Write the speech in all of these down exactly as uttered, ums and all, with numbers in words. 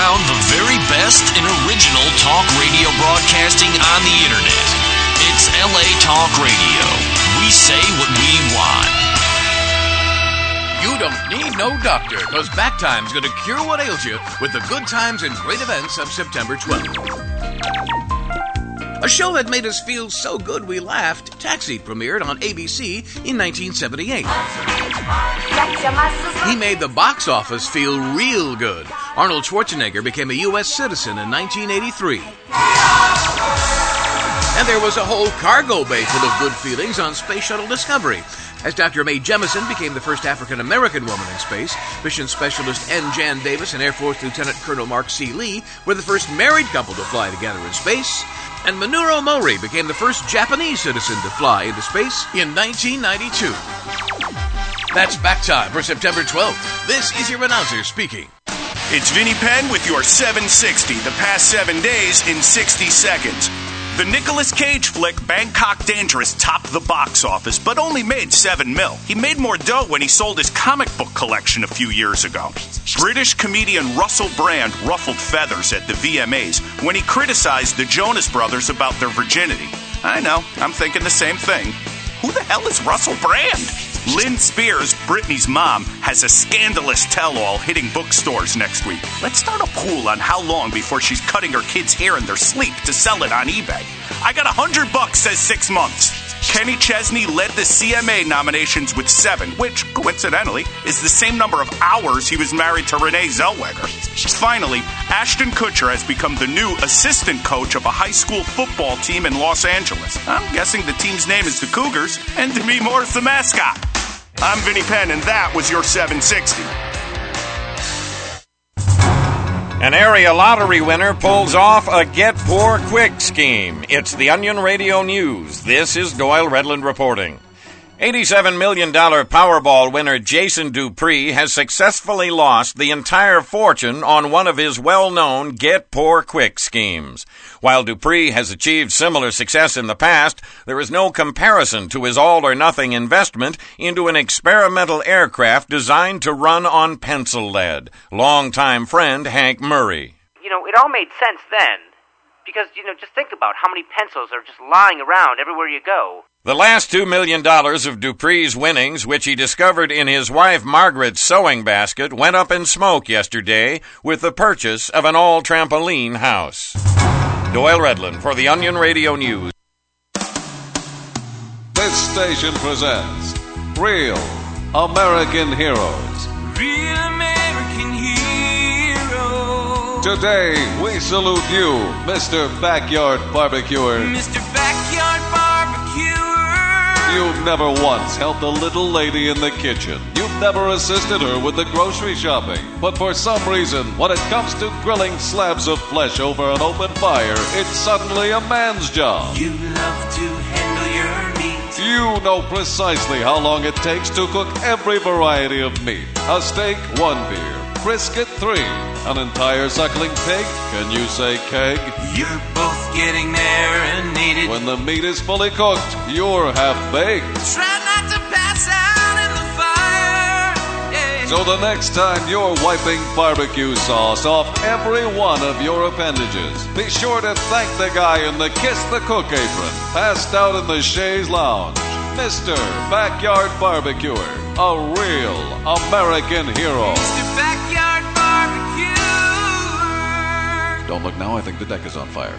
found the very best in original talk radio broadcasting on the internet. It's L A Talk Radio. We say what we want. You don't need no doctor, because Back Time's going to cure what ails you with the good times and great events of September twelfth. A show that made us feel so good we laughed, Taxi premiered on A B C in nineteen seventy-eight. He made the box office feel real good. Arnold Schwarzenegger became a U S citizen in nineteen eighty-three. And there was a whole cargo bay full of good feelings on Space Shuttle Discovery, as Doctor Mae Jemison became the first African-American woman in space. Mission Specialist N. Jan Davis and Air Force Lieutenant Colonel Mark C. Lee were the first married couple to fly together in space. And Minoru Mori became the first Japanese citizen to fly into space in nineteen ninety-two. That's Back Time for September twelfth. This is your announcer speaking. It's Vinnie Penn with your seven sixty, the past seven days in sixty seconds. The Nicolas Cage flick Bangkok Dangerous topped the box office, but only made seven mil. He made more dough when he sold his comic book collection a few years ago. British comedian Russell Brand ruffled feathers at the V M As when he criticized the Jonas Brothers about their virginity. I know, I'm thinking the same thing. Who the hell is Russell Brand? Lynn Spears, Britney's mom, has a scandalous tell-all hitting bookstores next week. Let's start a pool on how long before she's cutting her kids' hair in their sleep to sell it on eBay. I got a hundred bucks, says six months. Kenny Chesney led the C M A nominations with seven, which, coincidentally, is the same number of hours he was married to Renee Zellweger. Finally, Ashton Kutcher has become the new assistant coach of a high school football team in Los Angeles. I'm guessing the team's name is the Cougars, and Demi Moore's the mascot. I'm Vinnie Penn, and that was your seven sixty. An area lottery winner pulls off a Get Poor Quick scheme. It's the Onion Radio News. This is Doyle Redland reporting. eighty-seven million dollars Powerball winner Jason Dupree has successfully lost the entire fortune on one of his well-known Get Poor Quick schemes. While Dupree has achieved similar success in the past, there is no comparison to his all-or-nothing investment into an experimental aircraft designed to run on pencil lead. Longtime friend Hank Murray. You know, it all made sense then. Because, you know, just think about how many pencils are just lying around everywhere you go. The last two million dollars of Dupree's winnings, which he discovered in his wife Margaret's sewing basket, went up in smoke yesterday with the purchase of an all-trampoline house. Doyle Redland for the Onion Radio News. This station presents Real American Heroes. Real American Heroes. Today, we salute you, Mister Backyard Barbecuer. Mister Backyard Barbecuer. You've never once helped a little lady in the kitchen. You've never assisted her with the grocery shopping. But for some reason, when it comes to grilling slabs of flesh over an open fire, it's suddenly a man's job. You love to handle your meat. You know precisely how long it takes to cook every variety of meat. A steak, one beer. Brisket, three. An entire suckling pig? Can you say keg? You're both getting there and need it. When the meat is fully cooked, you're half-baked. Try not to pass out in the fire. Yeah. So the next time you're wiping barbecue sauce off every one of your appendages, be sure to thank the guy in the Kiss the Cook apron, passed out in the chaise lounge. Mister Backyard Barbecuer, a real American hero. Mister Backyard Barbecuer. Don't look now, I think the deck is on fire.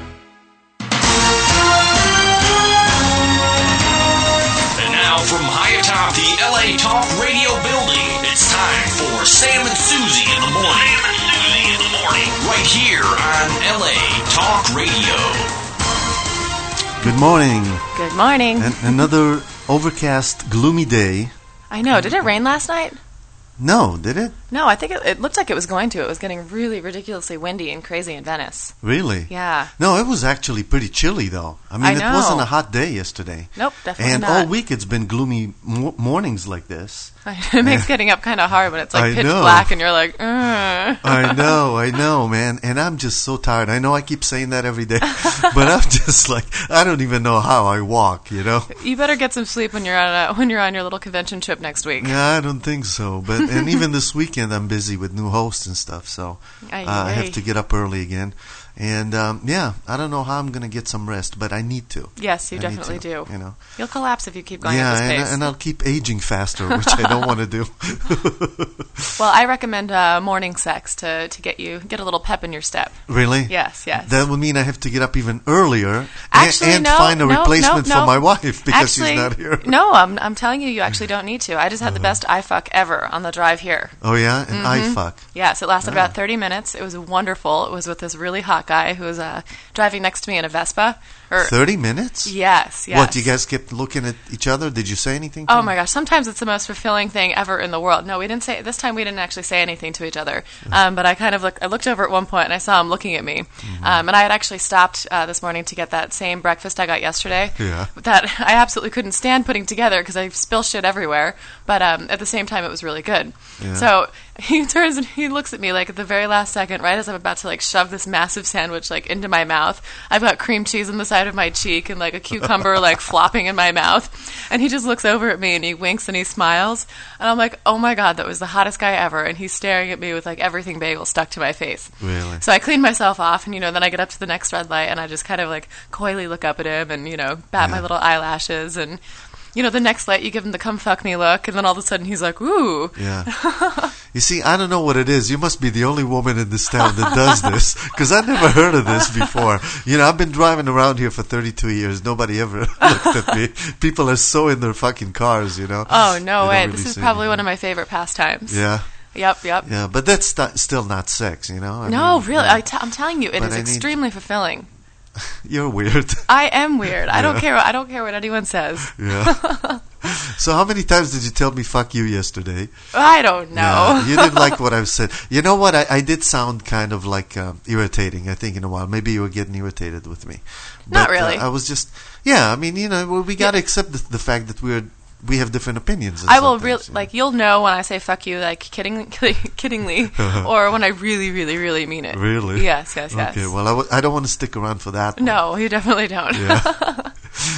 And now from high atop the L A Talk Radio building, it's time for Sam and Susie in the morning. Sam and Susie in the morning. Right here on L A Talk Radio. Good morning. Good morning. And another overcast, gloomy day. I know. Did it rain last night? No, did it? No, I think it, it looked like it was going to. It was getting really ridiculously windy and crazy in Venice. Really? Yeah. No, it was actually pretty chilly, though. I mean, I it know. wasn't a hot day yesterday. Nope, definitely and not. all week it's been gloomy mo- mornings like this. It makes getting up kind of hard when it's like I pitch know. black and you're like, Ugh. I know, I know, man. And I'm just so tired. I know I keep saying that every day, but I'm just like, I don't even know how I walk, you know? You better get some sleep when you're on a, when you're on your little convention trip next week. Yeah, I don't think so. But and even this weekend I'm busy with new hosts and stuff, so uh, I have to get up early again. And um, yeah, I don't know how I'm going to get some rest, but I need to. Yes, you I definitely to, do. You know, you'll collapse if you keep going yeah, at this pace. and, and I'll keep aging faster, which I don't want to do. Well, I recommend uh, morning sex to, to get you get a little pep in your step. Really? Yes, yes. That would mean I have to get up even earlier actually, and, and no, find a no, replacement no, no. for my wife because actually, she's not here. No, I'm I'm telling you, you actually don't need to. I just had the best eye fuck ever on the drive here. Oh yeah, an mm-hmm. eye fuck. Yes, it lasted Ah. about thirty minutes. It was wonderful. It was with this really hot guy who was uh, driving next to me in a Vespa. Or, thirty minutes? Yes, yes. What, you guys kept looking at each other? Did you say anything to Oh him? my gosh, sometimes it's the most fulfilling thing ever in the world. No, we didn't say, this time we didn't actually say anything to each other. Um, but I kind of look, I looked over at one point and I saw him looking at me. Mm-hmm. Um, and I had actually stopped uh, this morning to get that same breakfast I got yesterday. Yeah. That I absolutely couldn't stand putting together because I spill shit everywhere. But um, at the same time, it was really good. Yeah. So he turns and he looks at me like at the very last second, right as I'm about to like shove this massive sandwich like into my mouth. I've got cream cheese on the side of my cheek and like a cucumber like flopping in my mouth. And he just looks over at me and he winks and he smiles. And I'm like, oh my God, that was the hottest guy ever. And he's staring at me with like everything bagel stuck to my face. Really? So I clean myself off and, you know, then I get up to the next red light and I just kind of like coyly look up at him and, you know, bat Yeah. my little eyelashes and... You know, the next light, you give him the come fuck me look, and then all of a sudden he's like, ooh. Yeah. You see, I don't know what it is. You must be the only woman in this town that does this, because I've never heard of this before. You know, I've been driving around here for thirty-two years. Nobody ever looked at me. People are so in their fucking cars, you know. Oh, no They way. don't This really is say probably anything. one of my favorite pastimes. Yeah. Yep, yep. Yeah, but that's st- still not sex, you know. I no, mean, really. yeah. I t- I'm telling you, it But is I need- extremely fulfilling. You're weird. I am weird. I Yeah. don't care. I don't care what anyone says. Yeah. So how many times did you tell me fuck you yesterday? I don't know. Yeah, you didn't like what I've said. You know what? I, I did sound kind of like um, irritating, I think, in a while. Maybe you were getting irritated with me. Not But, really. Uh, I was just, yeah, I mean, you know, we, we got to Yeah. accept the, the fact that we're we have different opinions. I will sometimes, really you know. like you'll know when I say fuck you like kidding, kiddingly, or when I really, really, really mean it. Really? Yes, yes, yes. Okay, well, I, w- I don't want to stick around for that one. No, you definitely don't. Yeah.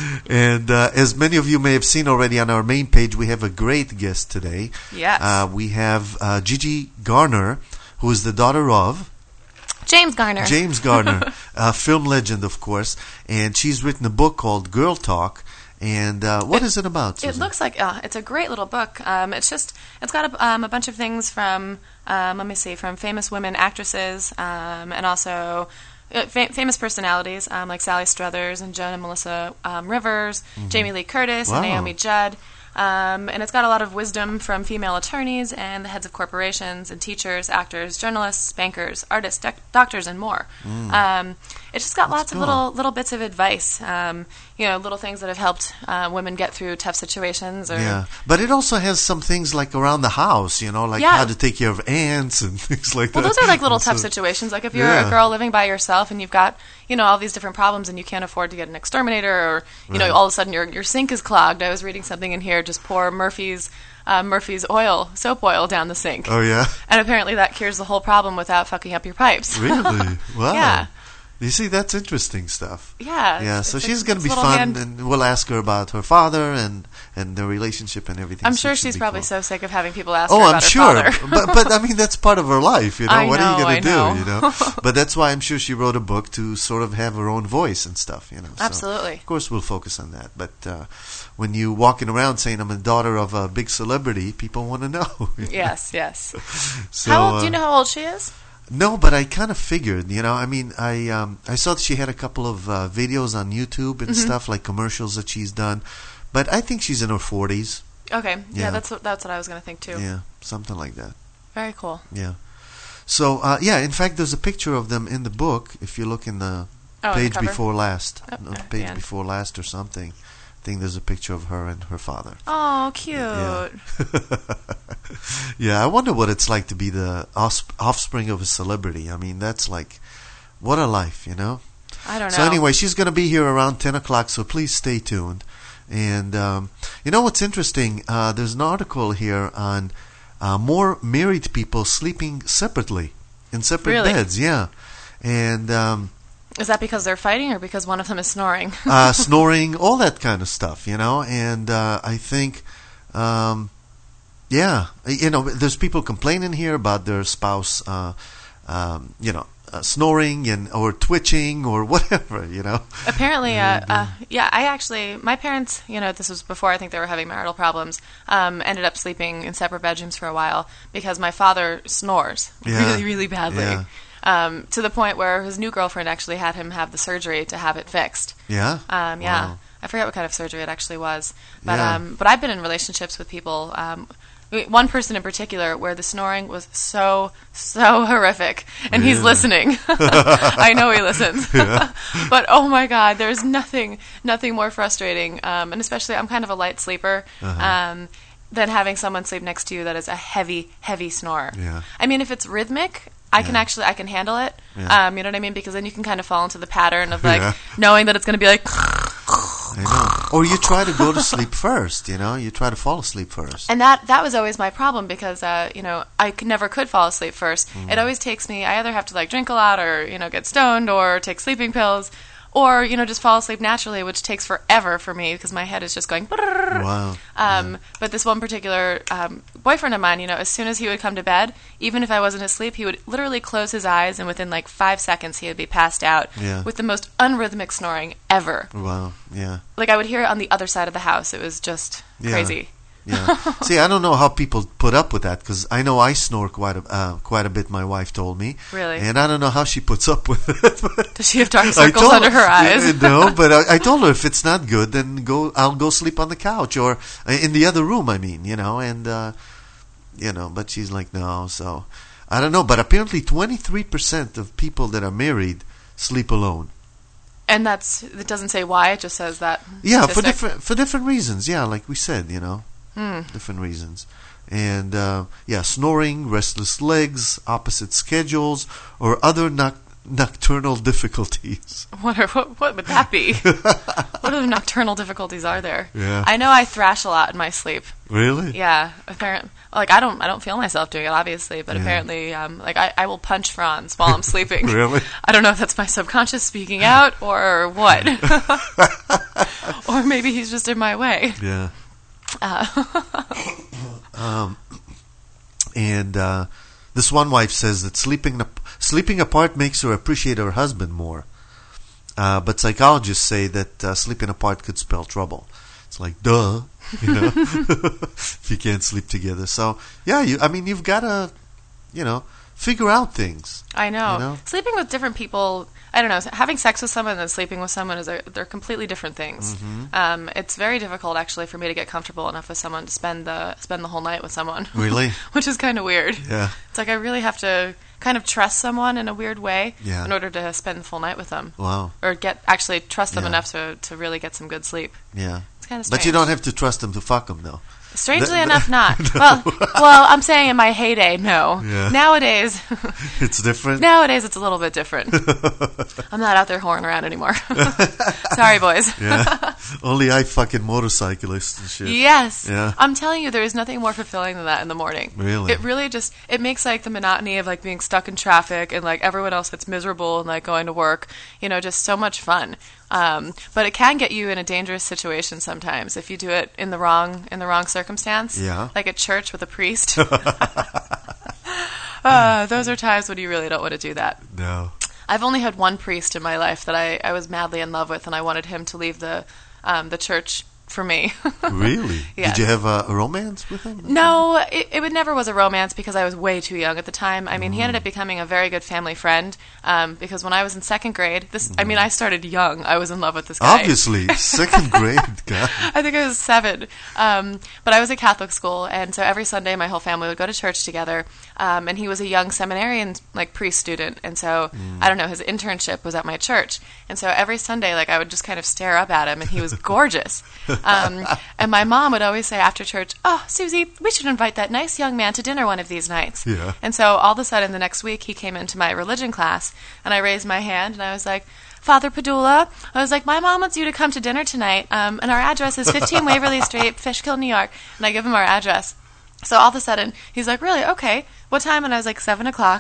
And uh, as many of you may have seen already on our main page, we have a great guest today. Yes. Uh, we have uh, Gigi Garner, who is the daughter of James Garner. James Garner, a film legend, of course. And she's written a book called Girl Talk. And uh, what It- is it about, It Susan? looks like uh, it's a great little book. Um, it's just it's got a, um, a bunch of things from um, let me see from famous women actresses um, and also uh, fa- famous personalities um, like Sally Struthers and Joan and Melissa um, Rivers, Jamie Lee Curtis, Wow. and Naomi Judd. Um, and it's got a lot of wisdom from female attorneys and the heads of corporations and teachers, actors, journalists, bankers, artists, doc- doctors, and more. Um, it's just got lots cool. of little little bits of advice, um, you know, little things that have helped uh, women get through tough situations. Or Yeah, but it also has some things like around the house, you know, like Yeah. how to take care of ants and things like Well, that. those are like little And tough so- situations. Like if you're Yeah. a girl living by yourself and you've got, you know, all these different problems and you can't afford to get an exterminator, or you Right. know, all of a sudden your your sink is clogged. I was reading something in here. Just pour Murphy's uh, Murphy's oil, soap oil, down the sink. Oh, yeah? And apparently that cures the whole problem without fucking up your pipes. Really? Wow. Yeah. You see, that's interesting stuff. Yeah. Yeah, it's- so it's she's a- going it's to be a little fun, hand- and we'll ask her about her father and, and their relationship and everything. I'm so sure it should she's be probably cool. so sick of having people ask Oh, her I'm about sure. her father. but, but, I mean, that's part of her life, you know. I what are you know, going I to do, know. you know? But that's why I'm sure she wrote a book to sort of have her own voice and stuff, you know. So, Absolutely. of course, we'll focus on that. But uh, when you walking around saying I'm a daughter of a big celebrity, people want to know. you know? Yes, yes. So, how old, uh, do you know how old she is? No, but I kind of figured, you know, I mean, I um, I saw that she had a couple of uh, videos on YouTube and Mm-hmm. stuff, like commercials that she's done. But I think she's in her forties. Okay. Yeah, Yeah. that's what that's what I was going to think too. Yeah, something like that. Very cool. Yeah. So, uh, yeah, in fact, there's a picture of them in the book. If you look in the Oh, in the page cover? before last, Oh, no, at the page end. before last or something, I think there's a picture of her and her father. Oh, cute. Yeah. Yeah, I wonder what it's like to be the offsp- offspring of a celebrity. I mean, that's like, what a life, you know? I don't know. So anyway, she's going to be here around ten o'clock, so please stay tuned. And um, you know what's interesting? Uh, there's an article here on uh, more married people sleeping separately, in separate Really? beds, yeah. And um, Is that because they're fighting or because one of them is snoring? uh, snoring, all that kind of stuff, you know. And uh, I think... Um, Yeah, you know, there's people complaining here about their spouse, uh, um, you know, uh, snoring and or twitching or whatever, you know. Apparently, uh, uh, yeah, I actually, my parents, you know, this was before I think they were having marital problems, um, ended up sleeping in separate bedrooms for a while because my father snores Yeah. really, really badly. Yeah. Um, to the point where his new girlfriend actually had him have the surgery to have it fixed. Yeah? Um, yeah. Wow. I forget what kind of surgery it actually was. But Yeah. um, but I've been in relationships with people, um, one person in particular, where the snoring was so, so horrific. And he's Yeah. listening. I know he listens. Yeah. But oh my God, there's nothing, nothing more frustrating. Um, and especially, I'm kind of a light sleeper. Uh-huh. Um, than having someone sleep next to you that is a heavy, heavy snorer. Yeah. I mean, if it's rhythmic, I can Yeah. actually, I can handle it. Yeah. Um, you know what I mean? Because then you can kind of fall into the pattern of like Yeah. knowing that it's going to be like. I know. Or you try to go to sleep first, you know? You try to fall asleep first. And that that was always my problem because uh, you know I could, never could fall asleep first. Mm. It always takes me. I either have to like drink a lot or you know get stoned or take sleeping pills. Or, you know, just fall asleep naturally, which takes forever for me because my head is just going... Wow. Um, but this one particular um, boyfriend of mine, you know, as soon as he would come to bed, even if I wasn't asleep, he would literally close his eyes and within like five seconds he would be passed out Yeah. with the most unrhythmic snoring ever. Wow, yeah. Like I would hear it on the other side of the house. It was just Yeah. crazy. Yeah. See, I don't know how people put up with that because I know I snore quite a uh, quite a bit. My wife told me. Really? And I don't know how she puts up with it. Does she have dark I circles told under her eyes? Uh, no, but I, I told her if it's not good, then go. I'll go sleep on the couch or uh, in the other room. I mean, you know, and uh, you know, but she's like, no. So I don't know. But apparently, twenty-three percent of people that are married sleep alone. And that's it doesn't say why, it just says that. Yeah, for statistic. different for different reasons. Yeah, like we said, you know. Hmm. Different reasons. And, uh, yeah, snoring, restless legs, opposite schedules, or other noc- nocturnal difficulties. What, are, what what would that be? What other nocturnal difficulties are there? Yeah. I know I thrash a lot in my sleep. Really? Yeah, apparently. Like I don't I don't feel myself doing it obviously, but Yeah. apparently um, like I, I will punch Franz while I'm sleeping. Really? I don't know if that's my subconscious speaking out or what. Or maybe he's just in my way. Yeah. Uh, um, and uh, this one wife says that sleeping ap- sleeping apart makes her appreciate her husband more. Uh, but psychologists say that uh, sleeping apart could spell trouble. It's like, duh, you know, if you can't sleep together. So, yeah, you, I mean, you've got to, you know, figure out things. I know. You know? Sleeping with different people, I don't know, having sex with someone and then sleeping with someone, is a, they're completely different things. Mm-hmm. Um, it's very difficult, actually, for me to get comfortable enough with someone to spend the spend the whole night with someone. Really? Which is kind of weird. Yeah. It's like I really have to kind of trust someone in a weird way Yeah. in order to spend the full night with them. Wow. Or get actually trust them Yeah. enough to, to really get some good sleep. Yeah. It's kind of strange. But you don't have to trust them to fuck them, though. Strangely Th- enough, not. No. Well, well, I'm saying in my heyday, no. Yeah. Nowadays, It's different? nowadays it's a little bit different. I'm not out there whoring around anymore. Sorry, boys. Yeah. Only I fucking motorcyclists and shit. Yes. Yeah. I'm telling you, there is nothing more fulfilling than that in the morning. Really? It really just, it makes like the monotony of like being stuck in traffic and like everyone else that's miserable and like going to work, you know, just so much fun. Um, but it can get you in a dangerous situation sometimes if you do it in the wrong, in the wrong circumstance. Yeah. Like at church with a priest. uh, those are times when you really don't want to do that. No. I've only had one priest in my life that I, I was madly in love with, and I wanted him to leave the um, the church for me. Really? Yes. Did you have a, a romance with him? No, it, it would never was a romance because I was way too young at the time. I mean, he ended up becoming a very good family friend um, because when I was in second grade, this I mean, I started young. I was in love with this guy. Obviously. Second grade, God. I think I was seven. Um, but I was at Catholic school, and so every Sunday my whole family would go to church together. Um, and he was a young seminarian, like priest student, and so I don't know, his internship was at my church. And so every Sunday, like I would just kind of stare up at him, and he was gorgeous. Um, and my mom would always say after church, "Oh, Susie, we should invite that nice young man to dinner one of these nights." Yeah. And so all of a sudden, the next week, he came into my religion class, and I raised my hand, and I was like, "Father Padula," I was like, "My mom wants you to come to dinner tonight, um, and our address is fifteen Waverly Street, Fishkill, New York." And I give him our address. So all of a sudden, he's like, "Really? Okay. What time?" And I was like, seven o'clock.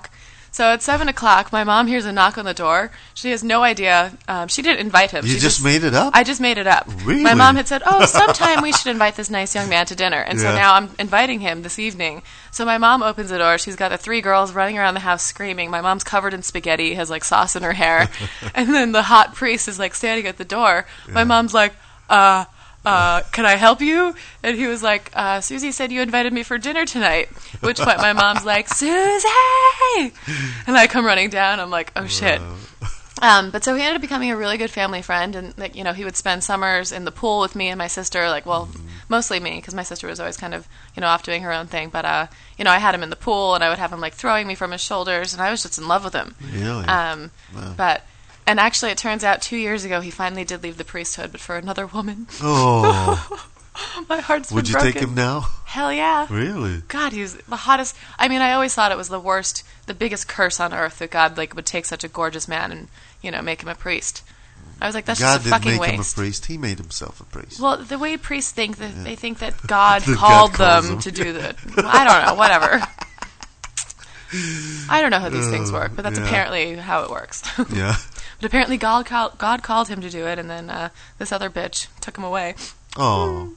So at seven o'clock, my mom hears a knock on the door. She has no idea. Um, she didn't invite him. You she just made it up? I just made it up. Really? My mom had said, oh, sometime we should invite this nice young man to dinner. And so Yeah. now I'm inviting him this evening. So my mom opens the door. She's got the three girls running around the house screaming. My mom's covered in spaghetti, has like sauce in her hair. And then the hot priest is like standing at the door. My mom's like, uh... Uh, can I help you? And he was like, uh, Susie said you invited me for dinner tonight. At which point my mom's like, Susie! And I come running down. I'm like, oh shit. Um, but so he ended up becoming a really good family friend, and like, you know, he would spend summers in the pool with me and my sister. Like, well, mostly me, because my sister was always kind of, you know, off doing her own thing. But uh, you know, I had him in the pool, and I would have him like throwing me from his shoulders, and I was just in love with him. Really? Um, Wow. but. And actually, it turns out two years ago he finally did leave the priesthood, but for another woman. Oh. My heart's Would been you broken. take him now? Hell yeah. Really? God, he's the hottest. I mean, I always thought it was the worst, the biggest curse on earth that God like would take such a gorgeous man and, you know, make him a priest. I was like, that's God just a didn't fucking make waste. him a priest. He made himself a priest. Well, the way priests think, that they think that God That called God calls them them. to do that. I don't know, whatever. I don't know how these things work, but that's Yeah. apparently how it works. Yeah. But apparently God, call, God called him to do it, and then uh, this other bitch took him away. Oh.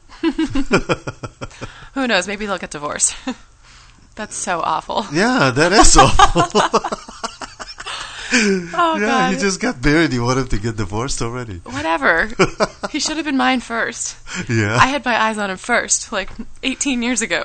Who knows? Maybe they'll get divorced. That's so awful. Yeah, that is awful. Oh, yeah, God. he just got married. You want him to get divorced already? Whatever. He should have been mine first. Yeah. I had my eyes on him first, like eighteen years ago.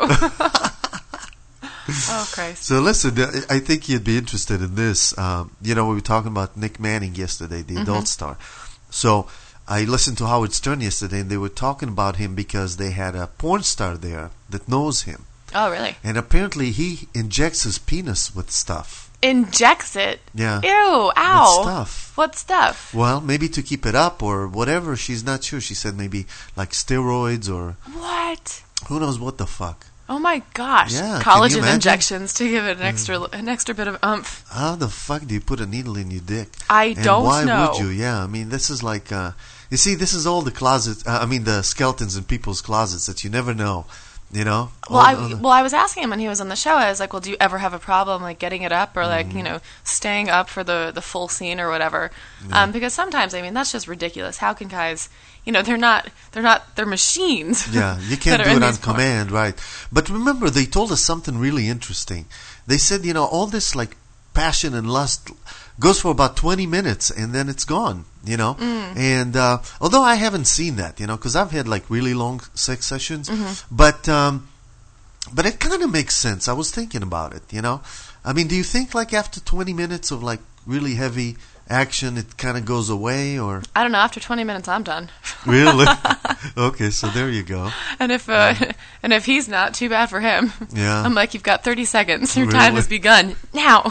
Oh, Christ. So listen, uh, I think you'd be interested in this. Um, you know, we were talking about Nick Manning yesterday, the Mhm. adult star. So I listened to Howard Stern yesterday, and they were talking about him because they had a porn star there that knows him. Oh, really? And apparently he injects his penis with stuff. Injects it? Yeah. Ew, ow. With stuff. What stuff? Well, maybe to keep it up or whatever. She's not sure. She said maybe like steroids or What? who knows what the fuck. Oh, my gosh. Yeah, can you Collagen imagine? injections to give it an extra an extra bit of oomph. How the fuck do you put a needle in your dick? I and don't why know. would you? Yeah, I mean, this is like, uh, you see, this is all the closets, uh, I mean, the skeletons in people's closets that you never know, you know? Well, All- I all the- well, I was asking him when he was on the show. I was like, "Well, do you ever have a problem like getting it up, or like Mm-hmm. you know staying up for the the full scene or whatever?" Um, because sometimes, I mean, that's just ridiculous. How can guys, you know, they're not they're not they're machines. Yeah, you that can't are do in it on these porn. command, right? But remember, they told us something really interesting. They said, you know, all this like passion and lust goes for about twenty minutes and then it's gone, you know? Mm. And uh, although I haven't seen that, you know, because I've had like really long sex sessions, Mhm. but um, but it kind of makes sense. I was thinking about it, you know? I mean, do you think like after twenty minutes of like really heavy action, it kind of goes away or? I don't know. After twenty minutes, I'm done. Really? Okay, so there you go. And if uh, and if he's not, too bad for him. Yeah. I'm like, you've got thirty seconds. Your time Really? has begun now.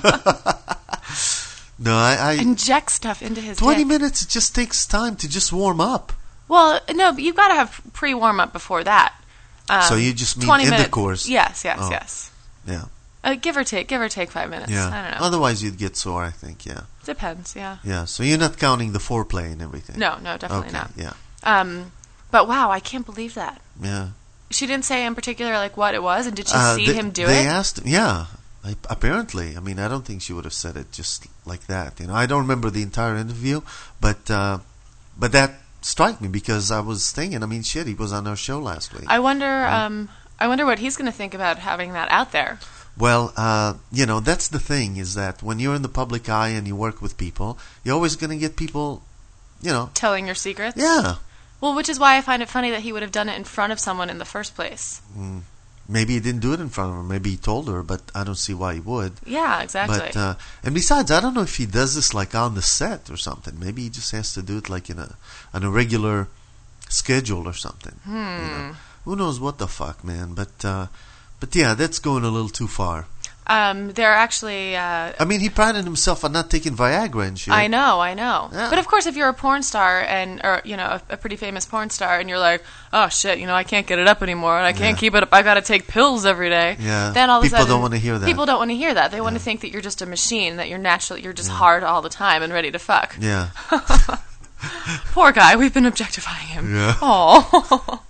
No, I, I Inject stuff into his twenty dick. minutes. It just takes time to just warm up. Well, no, but you've got to have pre warm up before that. Um, So you just mean twenty intercourse? Minutes. Yes, yes, Oh. yes. Yeah, Uh, give or take, give or take five minutes. yeah. I don't know. Otherwise, you'd get sore. I think. Yeah, Depends. Yeah. yeah. So you're not counting the foreplay and everything. No, no, definitely okay, not. Yeah, Um, but wow, I can't believe that. yeah. She didn't say in particular like what it was, and did she Uh, see they, him do they it? asked. Yeah, I, apparently. I mean, I don't think she would have said it just like that. You know, I don't remember the entire interview, but uh, but that struck me because I was thinking. I mean, shit, he was on our show last week. I wonder. Um, I wonder what he's going to think about having that out there. Well, uh, you know, that's the thing is that when you're in the public eye and you work with people, you're always going to get people, you know. Telling your secrets? Yeah. Well, which is why I find it funny that he would have done it in front of someone in the first place. Mm, maybe he didn't do it in front of her. Maybe he told her, but I don't see why he would. Yeah, exactly. But uh, and besides, I don't know if he does this like on the set or something. Maybe he just has to do it like in a on a regular schedule or something. Hmm. You know? Who knows what the fuck, man? But uh, but yeah, that's going a little too far. Um, they're actually. Uh, I mean, he prided himself on not taking Viagra and shit. I know, I know. Yeah. But of course, if you're a porn star and, or you know, a, a pretty famous porn star, and you're like, oh shit, you know, I can't get it up anymore, and I can't Yeah. keep it up. I got to take pills every day. Yeah. Then all of People a sudden, don't wanna hear that. People don't want to hear that. They want to think that you're just a machine, that you're naturally, you're just hard all the time and ready to fuck. Yeah. Poor guy, we've been objectifying him. Yeah. Oh.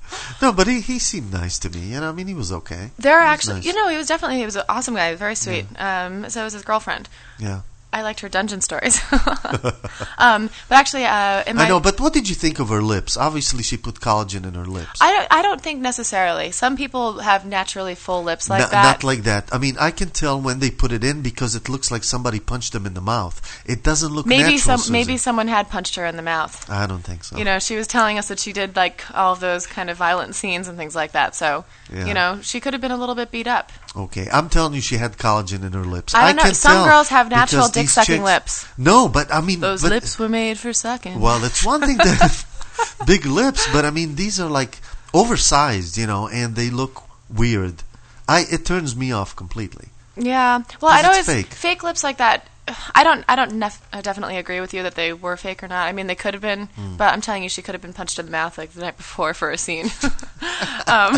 No, but he, he seemed nice to me. You know, I mean, he was okay. There are He was actually, nice. you know, he was definitely, he was an awesome guy, very sweet. Um, so was his girlfriend. Yeah. I liked her dungeon stories. um, but actually, uh, in my, I know, but what did you think of her lips? Obviously, she put collagen in her lips. I don't, I don't think necessarily. Some people have naturally full lips like N- that. Not like that. I mean, I can tell when they put it in because it looks like somebody punched them in the mouth. It doesn't look maybe natural, some Susan. maybe someone had punched her in the mouth. I don't think so. You know, she was telling us that she did like all of those kind of violent scenes and things like that. So, Yeah. you know, she could have been a little bit beat up. Okay, I'm telling you, she had collagen in her lips. I don't know. can Some tell girls have natural because these dick-sucking chicks- lips. No, but I mean, Those but, lips were made for sucking. Well, it's one thing to have big lips, but I mean, these are like oversized, you know, and they look weird. I it turns me off completely. Yeah. Well, 'Cause I'd always it's fake. fake lips like that. I don't. I don't nef- I definitely agree with you that they were fake or not. I mean, they could have been, Hmm. but I'm telling you, she could have been punched in the mouth like the night before for a scene. um,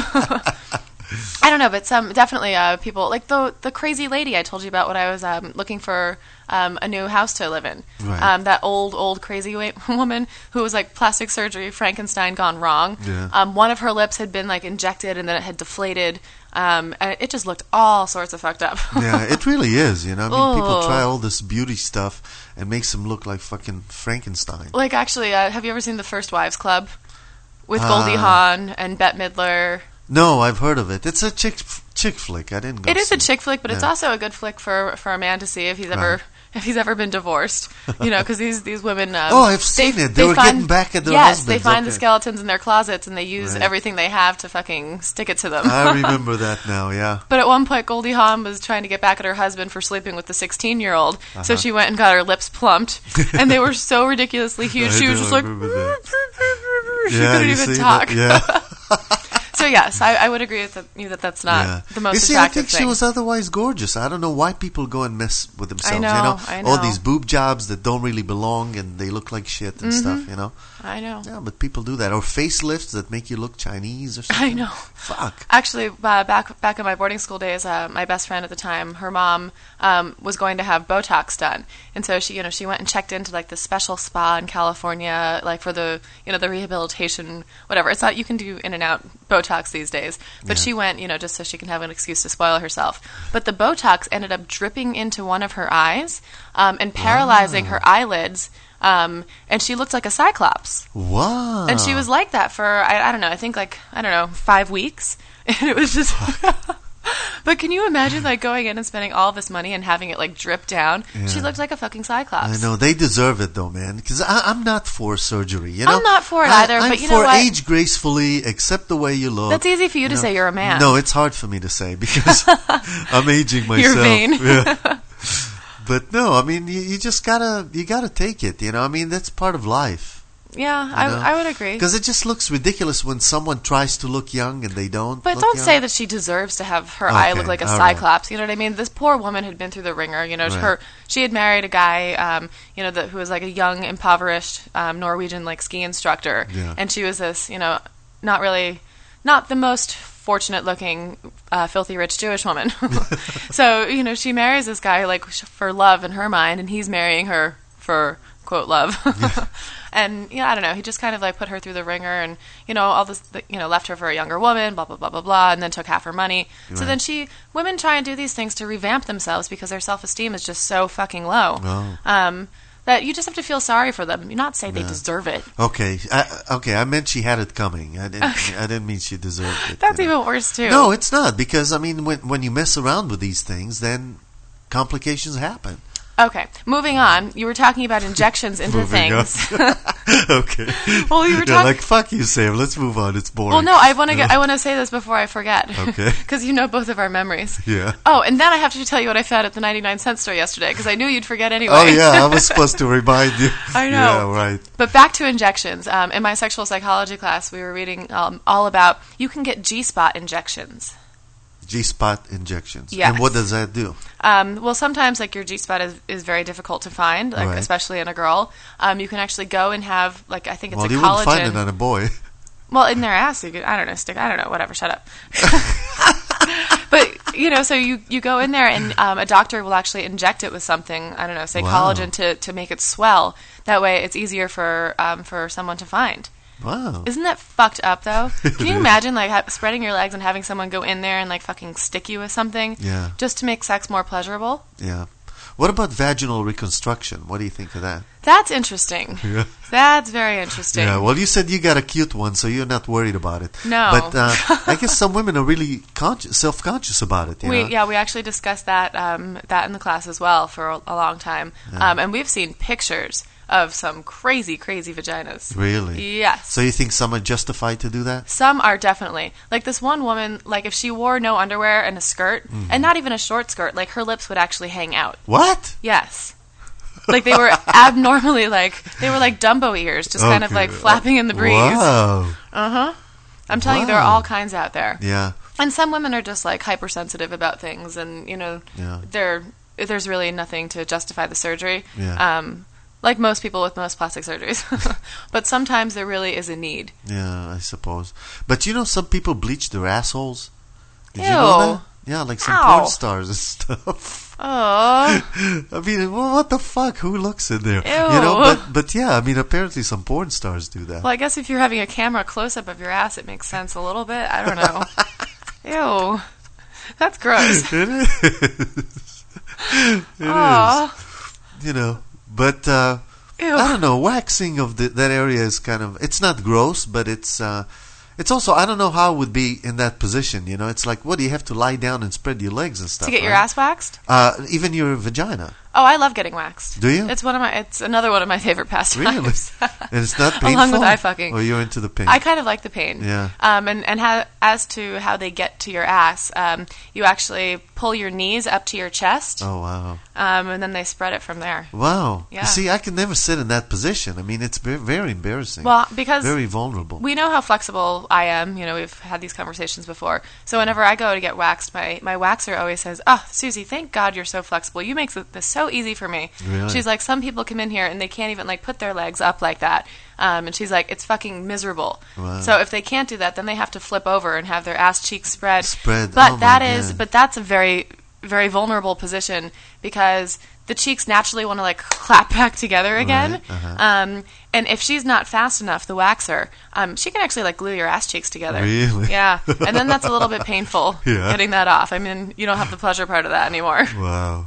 I don't know, but some definitely uh, people like the the crazy lady I told you about when I was um, looking for um, a new house to live in. Right. Um, that old old crazy wa- woman who was like plastic surgery Frankenstein gone wrong. Yeah. Um, one of her lips had been like injected and then it had deflated. Um, and it just looked all sorts of fucked up. Yeah, it really is, you know. I mean, people Ugh. try all this beauty stuff and makes them look like fucking Frankenstein. Like, actually, uh, have you ever seen The First Wives Club? With Uh, Goldie Hawn and Bette Midler. No, I've heard of it. It's a chick chick flick. I didn't go It is see a chick flick, but it's Yeah. also a good flick for, for a man to see if he's ever Right. if he's ever been divorced. You know, because these these women. Um, Oh, I've seen it. They were getting back at their yes, husbands. they find the Okay. skeletons in their closets and they use Right. everything they have to fucking stick it to them. I remember that now, yeah. But at one point, Goldie Hawn was trying to get back at her husband for sleeping with the sixteen-year-old, so Uh-huh. she went and got her lips plumped, and they were so ridiculously huge. I She was do, just I like, remember that. she Yeah, couldn't you even see talk. that? Yeah. So yes, I, I would agree with the, you that that's not Yeah. the most you see, I attractive think thing. she was otherwise gorgeous. I don't know why people go and mess with themselves. I know, you know, I all know. these boob jobs that don't really belong and they look like shit and Mhm. stuff. You know. I know. Yeah, but people do that, or facelifts that make you look Chinese or something. I know. Fuck. Actually, uh, back back in my boarding school days, uh, my best friend at the time, her mom um, was going to have Botox done, and so she, you know, she went and checked into like this special spa in California, like for the, you know, the rehabilitation, whatever. It's not you can do in and out Botox these days, but Yeah. she went, you know, just so she can have an excuse to spoil herself. But the Botox ended up dripping into one of her eyes um, and paralyzing Wow. her eyelids. Um, and she looked like a cyclops. Wow. And she was like that for, I, I don't know, I think like, I don't know, five weeks. And it was just... But can you imagine like going in and spending all this money and having it like drip down? She Yeah. looked like a fucking cyclops. I know they deserve it though, man. Because I'm not for surgery. You know, I'm not for it I- either, I'm but you for know what? age gracefully, accept the way you look. That's easy for you to know. say, you're a man. No, it's hard for me to say because I'm aging myself. You're vain. Yeah. But no, I mean, you, you just gotta you gotta take it. You know, I mean, that's part of life. Yeah, you I, know? I would agree. Because it just looks ridiculous when someone tries to look young and they don't. But look don't young. say that she deserves to have her eye Okay, look like a all right. cyclops. You know what I mean? This poor woman had been through the ringer. You know, Right. her she had married a guy, um, you know, that who was like a young, impoverished um, Norwegian like ski instructor, Yeah. and she was this, you know, not really, not the most fortunate looking, uh, filthy rich Jewish woman. So you know, she marries this guy like sh- for love in her mind, and he's marrying her for quote love. And yeah, I don't know. He just kind of like put her through the ringer, and you know all this, you know, left her for a younger woman, blah blah blah blah blah, and then took half her money. So Right. then she, women try and do these things to revamp themselves because their self esteem is just so fucking low. Oh. Um, that you just have to feel sorry for them. You not say they Yeah. deserve it. Okay, I, okay. I meant she had it coming. I didn't. I didn't mean she deserved it. That's you know. even worse too. No, it's not because I mean, when when you mess around with these things, then complications happen. Okay, moving on. You were talking about injections into Moving on. things. Okay. Well, you were Yeah, talking. like fuck you, Sam. Let's move on. It's boring. Well, no, I want to You get. know? I want to say this before I forget. Okay. Because you know both of our memories. Yeah. Oh, and then I have to tell you what I found at the ninety-nine cent store yesterday because I knew you'd forget anyway. Oh yeah, I was supposed to remind you. I know. Yeah, right. But back to injections. Um, in my sexual psychology class, we were reading um, all about you can get G-spot injections. G-spot injections. Yes. And what does that do? Um, well, sometimes like your G-spot is, is very difficult to find, like Right. especially in a girl. Um, you can actually go and have like I think it's Well, a you collagen. wouldn't find it on a boy. Well, in their ass, you could, I don't know, stick, I don't know, whatever, shut up. But, you know, so you, you go in there and um, a doctor will actually inject it with something, I don't know, say Wow. collagen to, to make it swell. That way it's easier for um, for someone to find. Wow. Isn't that fucked up, though? Can you imagine, like, ha- spreading your legs and having someone go in there and, like, fucking stick you with something? Yeah. Just to make sex more pleasurable? Yeah. What about vaginal reconstruction? What do you think of that? That's interesting. Yeah. That's very interesting. Yeah, well, you said you got a cute one, so you're not worried about it. No. But uh, I guess some women are really conscious, self-conscious about it, you we, know? Yeah, we actually discussed that um, that in the class as well for a, a long time. Yeah. Um, and we've seen pictures of some crazy, crazy vaginas. Really? Yes. So you think some are justified to do that? Some are definitely. Like this one woman, like if she wore no underwear and a skirt, mm-hmm. and not even a short skirt, like her lips would actually hang out. What? Yes. Like they were abnormally like, they were like Dumbo ears, just okay. kind of like flapping in the breeze. Wow. Uh-huh. I'm telling wow. you, there are all kinds out there. Yeah. And some women are just like hypersensitive about things, and you know, yeah. they're, there's really nothing to justify the surgery. Yeah. Um, like most people with most plastic surgeries. But sometimes there really is a need. Yeah, I suppose. But you know, some people bleach their assholes. Did Ew. you know that? Yeah, like some Ow. porn stars and stuff. Oh. I mean, well, what the fuck? Who looks in there? Ew. You know, but but yeah, I mean, apparently some porn stars do that. Well, I guess if you're having a camera close up of your ass, it makes sense a little bit. I don't know. Ew. That's gross. It is. It Aww. is. You know, but uh, Ew. I don't know. Waxing of the, that area is kind of. It's not gross, but it's. Uh, It's also, I don't know how it would be in that position, you know. It's like, what, do you have to lie down and spread your legs and stuff, To get right? your ass waxed? Uh, even your vagina. Oh, I love getting waxed. Do you? It's one of my. It's another one of my favorite pastimes. Really? And it's not painful? Along with eye fucking. Or you're into the pain? I kind of like the pain. Yeah. Um, and and how, as to how they get to your ass, um, you actually pull your knees up to your chest. Oh, wow. Um, and then they spread it from there. Wow. Yeah. You see, I can never sit in that position. I mean, it's very, very embarrassing. Well, because very vulnerable. We know how flexible I am. You know, we've had these conversations before. So whenever I go to get waxed, my, my waxer always says, "Oh, Susie, thank God you're so flexible. You make this so easy for me." Really? She's like, some people come in here and they can't even like put their legs up like that. Um, and she's like, it's fucking miserable. Wow. So if they can't do that, then they have to flip over and have their ass cheeks spread. Spread. But oh that my is, God. but that's a very, very vulnerable position because the cheeks naturally want to like clap back together again. Right. Uh-huh. Um, and if she's not fast enough, the waxer, um, she can actually like glue your ass cheeks together. Really? Yeah. And then that's a little bit painful Yeah. getting that off. I mean, you don't have the pleasure part of that anymore. Wow.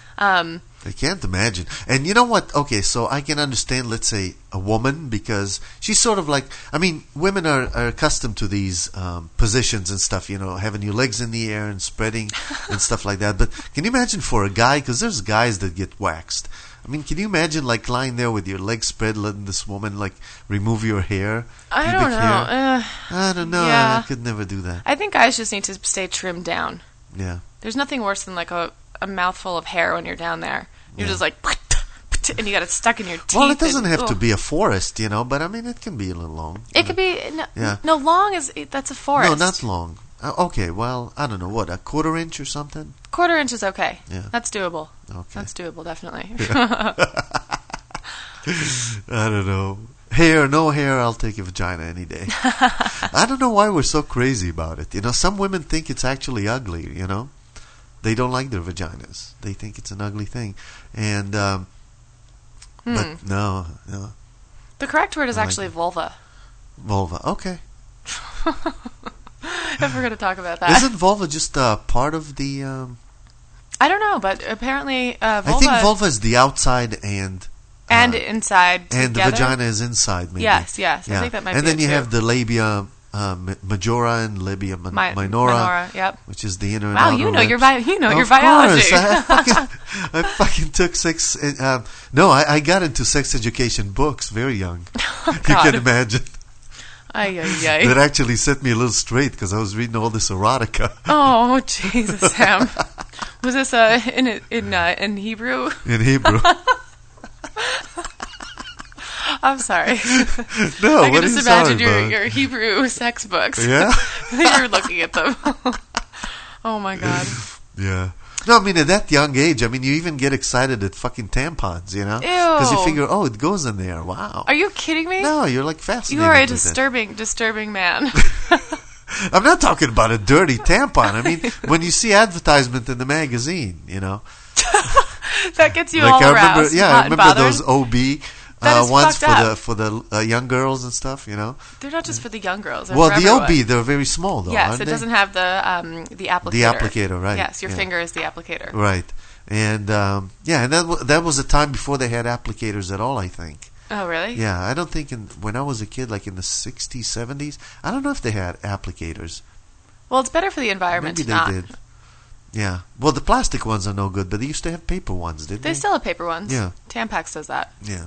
Um, I can't imagine. And you know what? Okay, so I can understand, let's say, a woman, because she's sort of like, I mean, women are, are accustomed to these um, positions and stuff, you know, having your legs in the air and spreading and stuff like that. But can you imagine for a guy, because there's guys that get waxed. I mean, can you imagine, like, lying there with your legs spread, letting this woman, like, remove your hair? I don't know. Uh, I don't know. yeah. I could never do that. I think guys just need to stay trimmed down. Yeah. There's nothing worse than like a, a mouthful of hair when you're down there. You're Yeah. just like, and you got it stuck in your teeth. Well, it doesn't and, have to ugh. be a forest, you know, but I mean, it can be a little long. It could be no, Yeah. no long is that's a forest. No, not long. Uh, okay, well, I don't know, what, a quarter inch or something? Quarter inch is okay. Yeah. That's doable. Okay. That's doable, definitely. I don't know. Hair, no hair, I'll take a vagina any day. I don't know why we're so crazy about it. You know, some women think it's actually ugly, you know? They don't like their vaginas. They think it's an ugly thing. And, um, Hmm. but no, no. The correct word is I like actually it. vulva. Vulva, okay. If we're going to talk about that. Isn't vulva just uh, part of the... Um, I don't know, but apparently uh, vulva... I think vulva is the outside and... Uh, and inside And together. the vagina is inside, maybe. Yes, yes. Yeah. I think that might and be then it you too. have the labia uh, ma- majora and labia min- Mi- minora, minora, yep. which is the inner and Wow, outer you know your ribs. bi- you know of your biology. Course. I fucking, I fucking took sex. Uh, no, I, I got into sex education books very young. Oh, You God. can imagine. Ay, ay, ay. That actually set me a little straight because I was reading all this erotica Oh, Jesus, Sam. Was this uh, in in uh, in Hebrew? in Hebrew. I'm sorry. No, I what can are just you imagine sorry your, about? your Hebrew sex books. Yeah? You're looking at them. Oh, my God. Yeah. No, I mean, at that young age, I mean, you even get excited at fucking tampons, you know? Because you Ew. figure, oh, it goes in there. Wow. Are you kidding me? No, you're like fascinated. You are a with it. disturbing, disturbing man. I'm not talking about a dirty tampon. I mean, when you see advertisement in the magazine, you know. That gets you like all I remember, aroused. yeah, hot I and remember bothered. those O B That uh, is ones fucked for up. the for the uh, young girls and stuff. You know. They're not just for the young girls. They're Well, for the everyone. O B, they're very small though. Yes, aren't it they? doesn't have the um, the applicator. The applicator, right? Yes, your yeah. finger is the applicator. Right, and um, yeah, and that w- that was a time before they had applicators at all. I think. Oh, really? Yeah, I don't think in when I was a kid, like in the sixties, seventies, I don't know if they had applicators. Well, it's better for the environment Maybe to they not. did. Yeah. Well, the plastic ones are no good, but they used to have paper ones, didn't they? They still have paper ones. Yeah. Tampax does that. Yeah.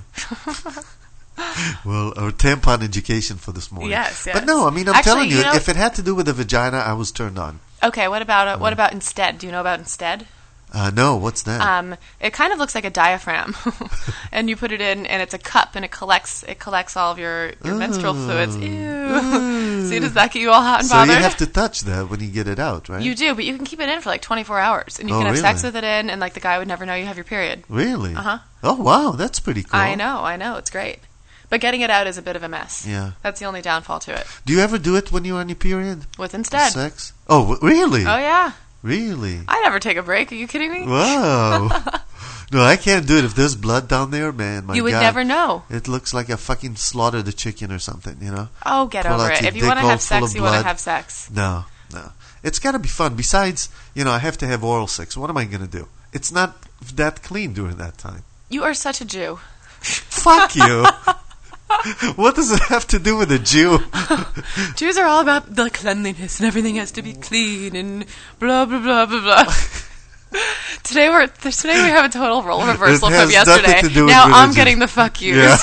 Well, our tampon education for this morning. Yes, yes. But no, I mean, I'm Actually, telling you, you know- if it had to do with the vagina, I was turned on. Okay, what about uh, what Mm. about instead? Do you know about instead? Uh, no, what's that? Um, it kind of looks like a diaphragm, and you put it in, and it's a cup, and it collects it collects all of your, your menstrual fluids. Ew. See, does that get you all hot and so bothered? you have to touch that when you get it out, right? You do, but you can keep it in for like twenty-four hours, and you Oh, can have sex really? with it in, and like the guy would never know you have your period. Really? Uh huh. Oh, wow, that's pretty cool. I know, I know, it's great. But getting it out is a bit of a mess. Yeah. That's the only downfall to it. Do you ever do it when you're on your period? With instead. Sex? Oh, w- really? Oh, yeah. Really? I never take a break. Are you kidding me? Wow. No, I can't do it. If there's blood down there, man, my You would God. never know. It looks like I fucking slaughtered a chicken or something, you know? Oh, get Pull over out it. your If you dick want to all have full sex, of you want to blood. have sex. No, no. It's got to be fun. Besides, you know, I have to have oral sex. What am I going to do? It's not that clean during that time. You are such a Jew. Fuck you. What does it have to do with a Jew? Jews are all about the cleanliness and everything has to be clean and blah blah blah blah blah. Today we're today we have a total role reversal It has from yesterday. nothing to do with Now I'm religion. getting the fuck yous. Yeah.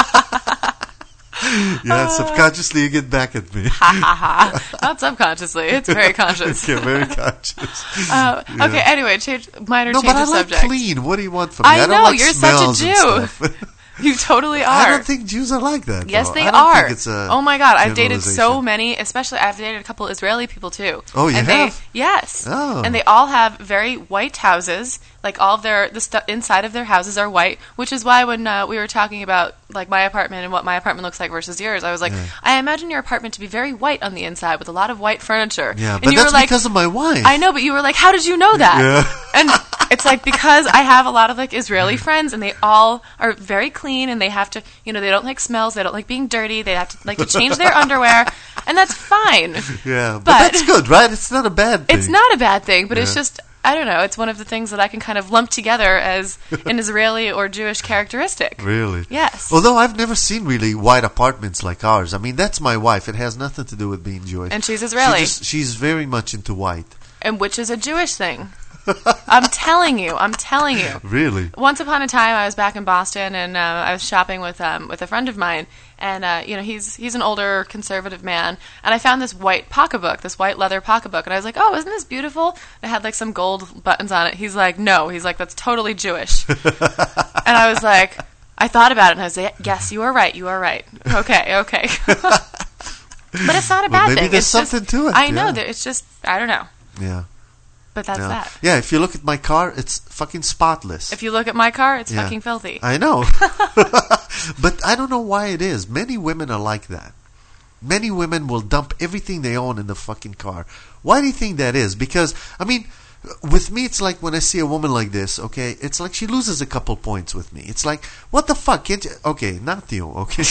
Yeah, subconsciously you get back at me. Ha ha ha! Not subconsciously, it's very conscious. Okay, very conscious. Uh, Yeah. Okay, anyway, change minor No, change but I of like subject. clean. What do you want from me? I I don't know, like you're such a smells and Jew. stuff. You totally are. I don't think Jews are like that. Yes, though. they I don't are. Think it's a oh my god, I've dated so generalization. many, especially I've dated a couple Israeli people too. Oh, you and have? They, yes. Oh. And they all have very white houses. Like all of their the stuff inside of their houses are white, which is why when uh, we were talking about like my apartment and what my apartment looks like versus yours, I was like, Yeah. I imagine your apartment to be very white on the inside with a lot of white furniture. Yeah, and but you that's were like, because of my wife. I know, but you were like, how did you know that? Yeah. And it's like because I have a lot of like Israeli friends, and they all are very clean, and they have to, you know, they don't like smells, they don't like being dirty, they have to like to change their underwear, and that's fine. Yeah, but, But- that's good, right? It's not a bad thing. It's not a bad thing, but it's Yeah. just I don't know. It's one of the things that I can kind of lump together as an Israeli or Jewish characteristic. Really? Yes. Although I've never seen really white apartments like ours. I mean, that's my wife. It has nothing to do with being Jewish. And she's Israeli. She just, she's very much into white. And which is a Jewish thing. I'm telling you. I'm telling you. Really? Once upon a time, I was back in Boston, and uh, I was shopping with um, with a friend of mine, and uh, you know he's he's an older conservative man, and I found this white pocketbook, this white leather pocketbook, and I was like, oh, isn't this beautiful? It had like some gold buttons on it. He's like, no, he's like, that's totally Jewish, and I was like, I thought about it, and I was like, yes, you are right, you are right. Okay, okay. But it's not a Well, bad maybe thing. there's It's just- something to it, I know yeah. that it's just I don't know, Yeah. but that's yeah. that. Yeah, if you look at my car, it's fucking spotless. If you look at my car, it's Yeah. fucking filthy. I know. But I don't know why it is. Many women are like that. Many women will dump everything they own in the fucking car. Why do you think that is? Because, I mean, with me, it's like when I see a woman like this, okay, it's like she loses a couple points with me. It's like, what the fuck? Can't you? Okay, not you, okay?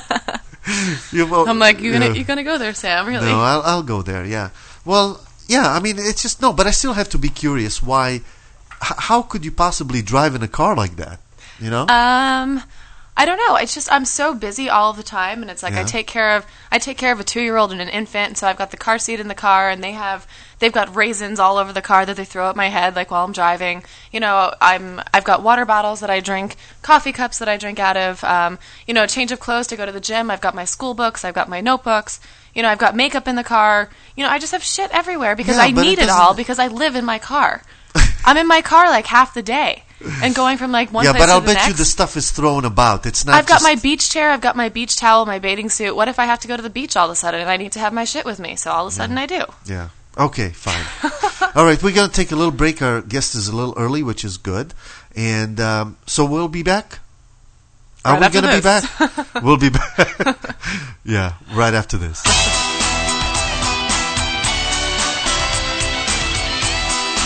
you, well, I'm like, you're gonna yeah. you're gonna go there, Sam? Really? No, I'll, I'll go there, yeah. Well, yeah, I mean, it's just, no, but I still have to be curious why, h- how could you possibly drive in a car like that? You know? Um, I don't know. It's just I'm so busy all the time, and it's like I Yeah. take care of I take care of a two year old and an infant, and so I've got the car seat in the car, and they have they've got raisins all over the car that they throw at my head like while I'm driving. You know, I'm I've got water bottles that I drink, coffee cups that I drink out of. Um, you know, a change of clothes to go to the gym. I've got my school books. I've got my notebooks. You know, I've got makeup in the car. You know, I just have shit everywhere because Yeah, I but it need it, doesn't- all because I live in my car. I'm in my car like half the day and going from like one yeah, place but to I'll the bet next. you the stuff is thrown about. It's not I've got just- my beach chair, I've got my beach towel, my bathing suit. What if I have to go to the beach all of a sudden and I need to have my shit with me? So all of a sudden I do. Yeah. Okay, fine. All right, we're going to take a little break. Our guest is a little early, which is good. And um, so we'll be back. Are Right we after going to be this. back? We'll be back. Yeah, right after this.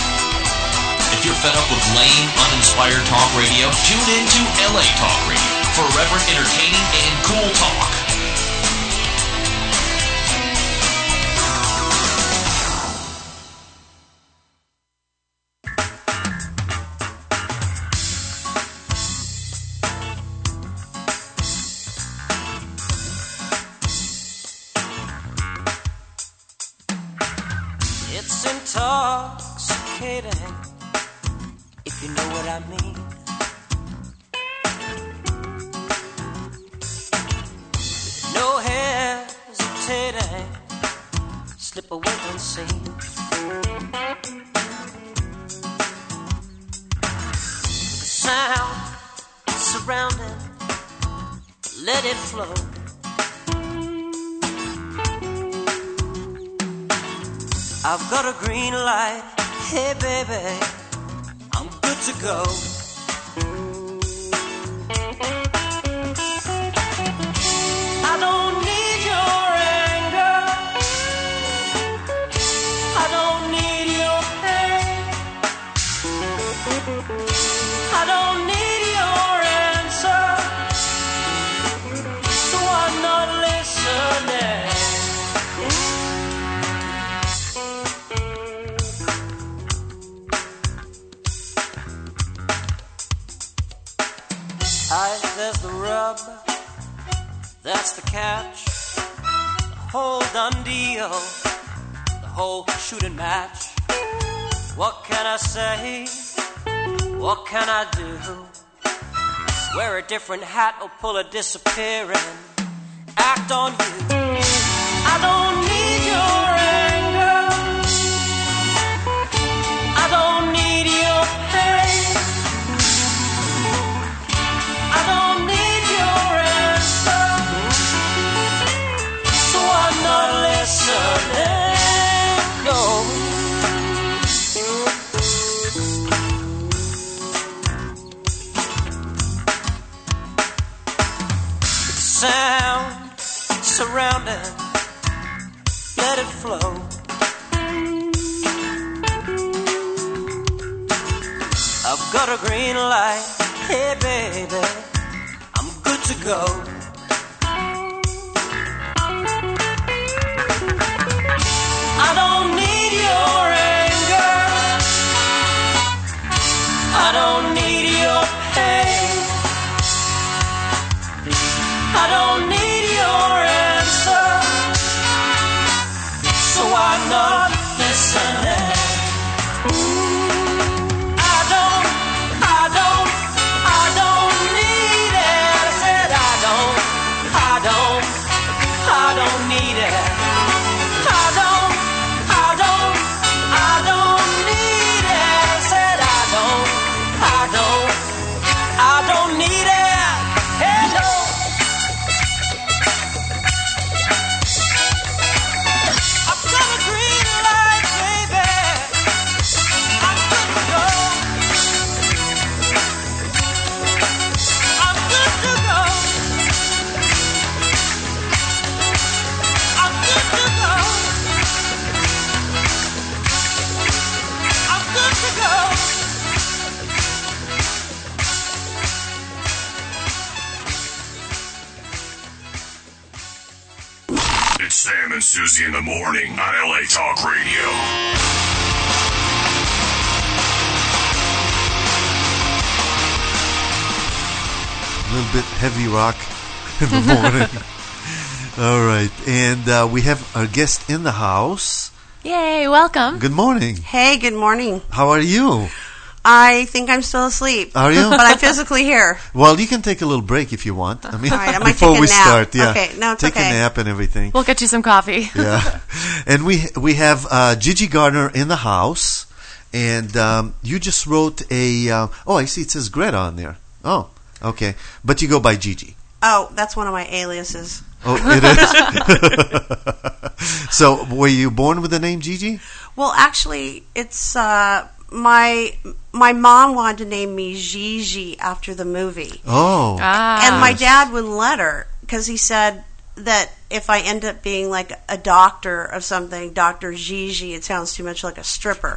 If you're fed up with lame, uninspired talk radio, tune in to L A Talk Radio. for irreverent, entertaining, and cool talk. It's intoxicating, if you know what I mean. No hesitating, slip away unseen. The sound surrounding, let it flow. I've got a green light, hey baby, I'm good to go. I don't need your anger, I don't need your pain, I don't need your answer, so I'm not listening. Aye, there's the rub, that's the catch, the whole done deal, the whole shooting match. What can I say? What can I do? Wear a different hat or pull a disappearing act on you. I don't need your anger, I don't need your pain, I don't need your answer, so I'm not listening. No. The sound surrounding, let it flow. I've got a green light, hey baby, I'm good to go. I don't need your anger, I don't need your pain, I don't need your answer, so I'm not listening. Sam and Susie in the morning on L A Talk Radio. A little bit heavy rock in the morning. All right. And uh, we have our guest in the house. Yay, welcome. Good morning. Hey, good morning. How are you? I think I'm still asleep. Are you? But I'm physically here. Well, you can take a little break if you want. I mean, all right, I might before take a we nap. start, yeah. Okay, no, it's take okay. a nap and everything. We'll get you some coffee. Yeah. And we we have uh, Gigi Gardner in the house. And um, you just wrote a... Uh, oh, I see it says Greta on there. Oh, okay. But you go by Gigi. Oh, that's one of my aliases. Oh, it is? So, were you born with the name Gigi? Well, actually, it's... Uh, my my mom wanted to name me Gigi after the movie. Oh. Ah. And my dad wouldn't let her because he said that if I end up being like a doctor of something, Doctor Gigi, it sounds too much like a stripper.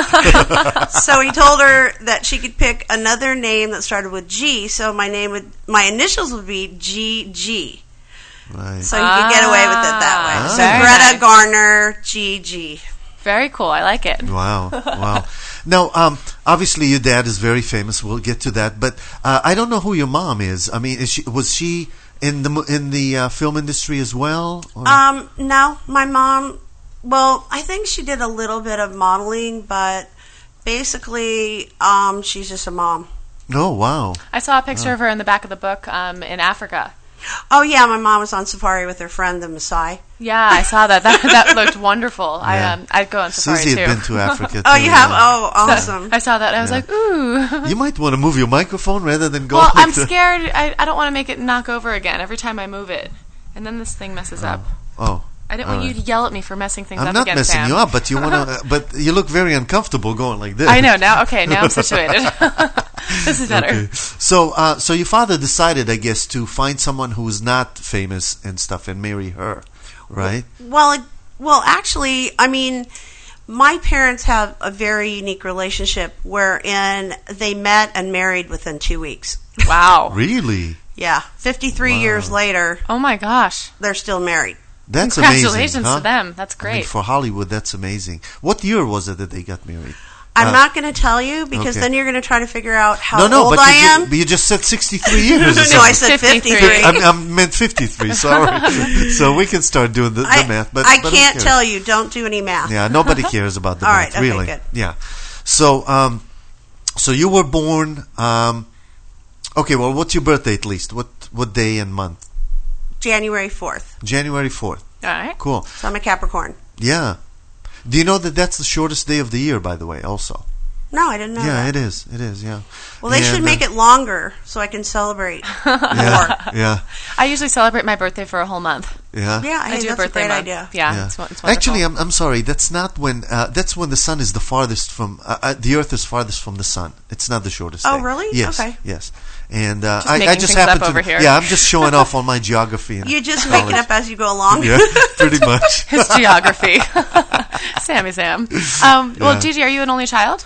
Yeah. So he told her that she could pick another name that started with G, so my name would, my initials would be G G. Right. So you could get away with it that way. Ah. So Very Greta nice. Garner, G G. Very cool. I like it. Wow, wow. Now, um, obviously, your dad is very famous. We'll get to that, but uh, I don't know who your mom is. I mean, is she was she in the mo- in the uh, film industry as well? Or? Um, no, my mom. Well, I think she did a little bit of modeling, but basically, um, she's just a mom. Oh, wow. I saw a picture of her in the back of the book um, in Africa. Oh yeah, my mom was on safari with her friend the Maasai. Yeah, I saw that. That, that looked wonderful. I Yeah. um, I'd go on safari Susie too. had been to Africa. Oh, too, you have? yeah. Oh, awesome. I saw that. And I was Yeah. like, ooh. You might want to move your microphone rather than go. Well, like I'm the- scared. I, I don't want to make it knock over again every time I move it, and then this thing messes up. Oh. I didn't all want you right. to yell at me for messing things I'm up not again, messing Sam. you up, but you want to. Uh, but you look very uncomfortable going like this. I know now. Okay, now I'm situated. This is better. Okay. So, uh, so your father decided, I guess, to find someone who is not famous and stuff and marry her, right? Well, it, well, actually, I mean, my parents have a very unique relationship wherein they met and married within two weeks. Wow. Really? Yeah, fifty-three Wow. years later. Oh my gosh. They're still married. That's Congratulations amazing. huh? to them. That's I mean, great. for Hollywood, that's amazing. What year was it that they got married? I'm Uh, not going to tell you because okay. then you're going to try to figure out how no, no, old but I you, am. ju- but you just said sixty-three years. or No, I something. said fifty-three. fifty-three. I, I meant fifty-three. Sorry. So we can start doing the, the I, math. But I but who can't cares? tell you. Don't do any math. Yeah, nobody cares about the All math, right, okay, really. good. Yeah. So, um, so you were born. Um, okay, well, what's your birthday at least? What what day and month? January fourth. January fourth. All right. Cool. So I'm a Capricorn. Yeah. Do you know that that's the shortest day of the year? By the way, also. No, I didn't know Yeah, that. it is. It is. Yeah. Well, they And, should make uh, it longer so I can celebrate more. Yeah. Yeah. I usually celebrate my birthday for a whole month. Yeah. Yeah, I hey, do a that's a birthday great month. idea. Yeah, Yeah. It's, it's wonderful. Actually, I'm I'm sorry. That's not when. Uh, that's when the sun is the farthest from. Uh, uh, the Earth is farthest from the sun. It's not the shortest. Oh, day. really? Yes. Okay. Yes. And uh, Just I, I making just things happen up to. over here. Yeah, I'm just showing off on my geography. in You just make it college. up as you go along. Yeah, pretty much. His geography. Sammy Sam. Um, well, Yeah. Gigi, are you an only child?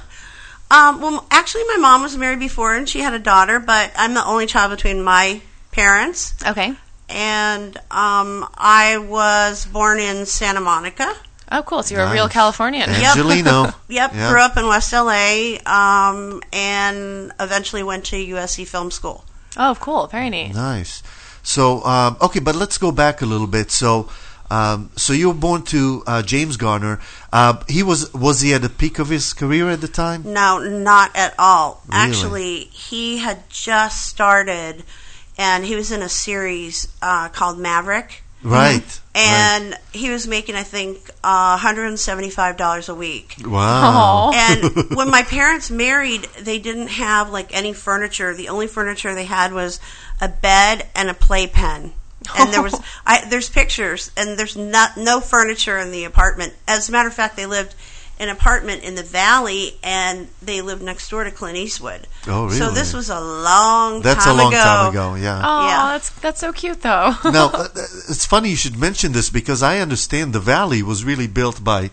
Um, well, actually, my mom was married before, and she had a daughter, but I'm the only child between my parents. Okay. And um, I was born in Santa Monica. Oh, cool. So you're a real Nice. Californian. Angelino. Yep, Yeah. grew up in West L A, um, and eventually went to U S C Film School. Oh, cool. Very neat. Nice. So, um, okay, but let's go back a little bit. So, um, so you were born to uh, James Garner. Uh, he was was he at the peak of his career at the time? No, not at all. Really? Actually, he had just started, and he was in a series uh, called Maverick. Right. And he was making, I think, uh, one hundred seventy-five dollars a week. Right. Wow. And when my parents married, they didn't have like any furniture. The only furniture they had was a bed and a playpen. And there was, I, there's pictures, and there's not no furniture in the apartment. As a matter of fact, they lived in an apartment in the valley, and they lived next door to Clint Eastwood. Oh, really? So this was a long That's time a long ago. time ago. Yeah. Oh, Yeah. that's that's so cute, though. Now, uh, it's funny you should mention this because I understand the Valley was really built by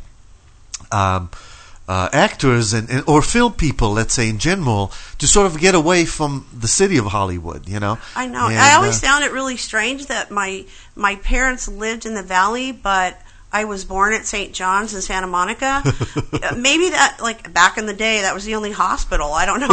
um, uh, actors and, and or film people, let's say in general, to sort of get away from the city of Hollywood. You know. I know. And, I always uh, found it really strange that my my parents lived in the valley, but I was born at Saint John's in Santa Monica. Uh, Maybe that, like back in the day, that was the only hospital. I don't know.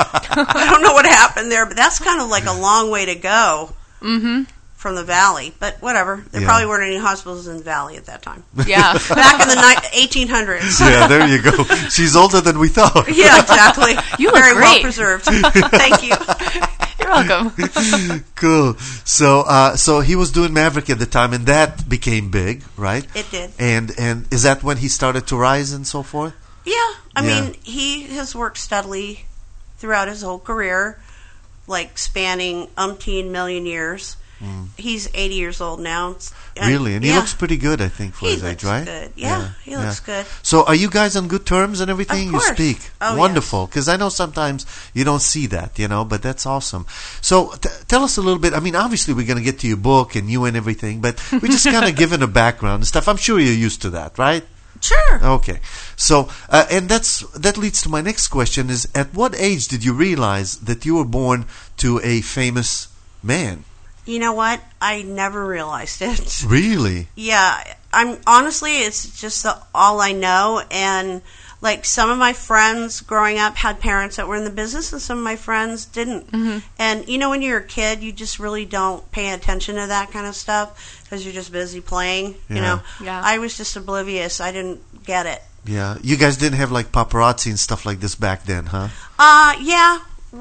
I don't know what happened there, but that's kind of like a long way to go Mm-hmm. from the valley. But whatever. There Yeah. probably weren't any hospitals in the valley at that time. Yeah. Back in the ni- eighteen hundreds. Yeah, there you go. She's older than we thought. Yeah, exactly. You look Very well great. preserved. Thank you. You're welcome. Cool. So, uh, so he was doing Maverick at the time, and that became big, right? It did. And and is that when he started to rise and so forth? Yeah, I Yeah. mean, he has worked steadily throughout his whole career, like spanning umpteen million years. Mm. He's eighty years old now. And, Really? And he yeah. looks pretty good, I think, for He his age, looks right? good. Yeah, he looks good. So are you guys on good terms and everything? Of You course. speak. Oh, Wonderful. Because I know sometimes you don't see that, you know, but that's awesome. So t- tell us a little bit. I mean, obviously we're going to get to your book and you and everything, but we're just kind of giving a background and stuff. I'm sure you're used to that, right? Sure. Okay. So, uh, and that's that leads to my next question is, at what age did you realize that you were born to a famous man? You know what? I never realized it. Really? Yeah, I'm honestly, it's just the, all I know. And like some of my friends growing up had parents that were in the business, and some of my friends didn't. Mm-hmm. And you know, when you're a kid, you just really don't pay attention to that kind of stuff because you're just busy playing. Yeah. You know, Yeah. I was just oblivious. I didn't get it. Yeah. You guys didn't have like paparazzi and stuff like this back then, huh? Uh, yeah.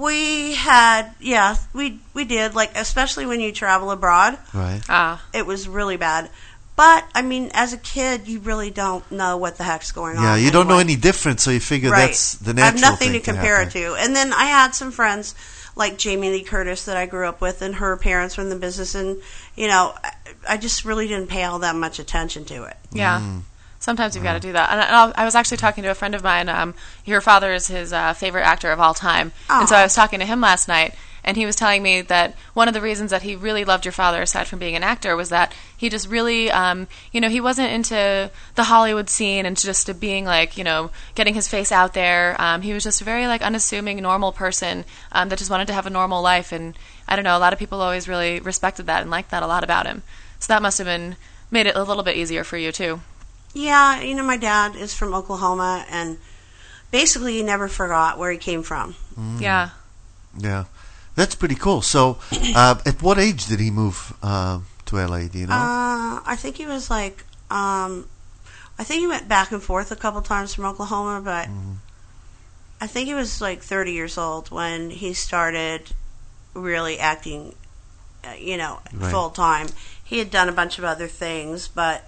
We had, yeah, we we did, like, especially when you travel abroad. Right. Ah. It was really bad. But, I mean, as a kid, you really don't know what the heck's going on. Yeah, you don't know anyway. any different, so you figure Right. that's the I natural have nothing thing to compare happen. it to. And then I had some friends like Jamie Lee Curtis that I grew up with, and her parents were in the business, and, you know, I, I just really didn't pay all that much attention to it. Yeah. Sometimes you've got to do that. And I, I was actually talking to a friend of mine. Um, your father is his uh, favorite actor of all time. And so Aw. I was talking to him last night, and he was telling me that one of the reasons that he really loved your father, aside from being an actor, was that he just really, um, you know, he wasn't into the Hollywood scene and just to being like, you know, getting his face out there. Um, he was just a very, like, unassuming, normal person um, that just wanted to have a normal life. And I don't know, a lot of people always really respected that and liked that a lot about him. So that must have been made it a little bit easier for you, too. Yeah, you know, my dad is from Oklahoma, and basically he never forgot where he came from. Mm. Yeah. Yeah. That's pretty cool. So, uh, at what age did he move uh, to L A, do you know? Uh, I think he was like, um, I think he went back and forth a couple times from Oklahoma, but Mm. I think he was like thirty years old when he started really acting, uh, you know, Right. full time. He had done a bunch of other things, but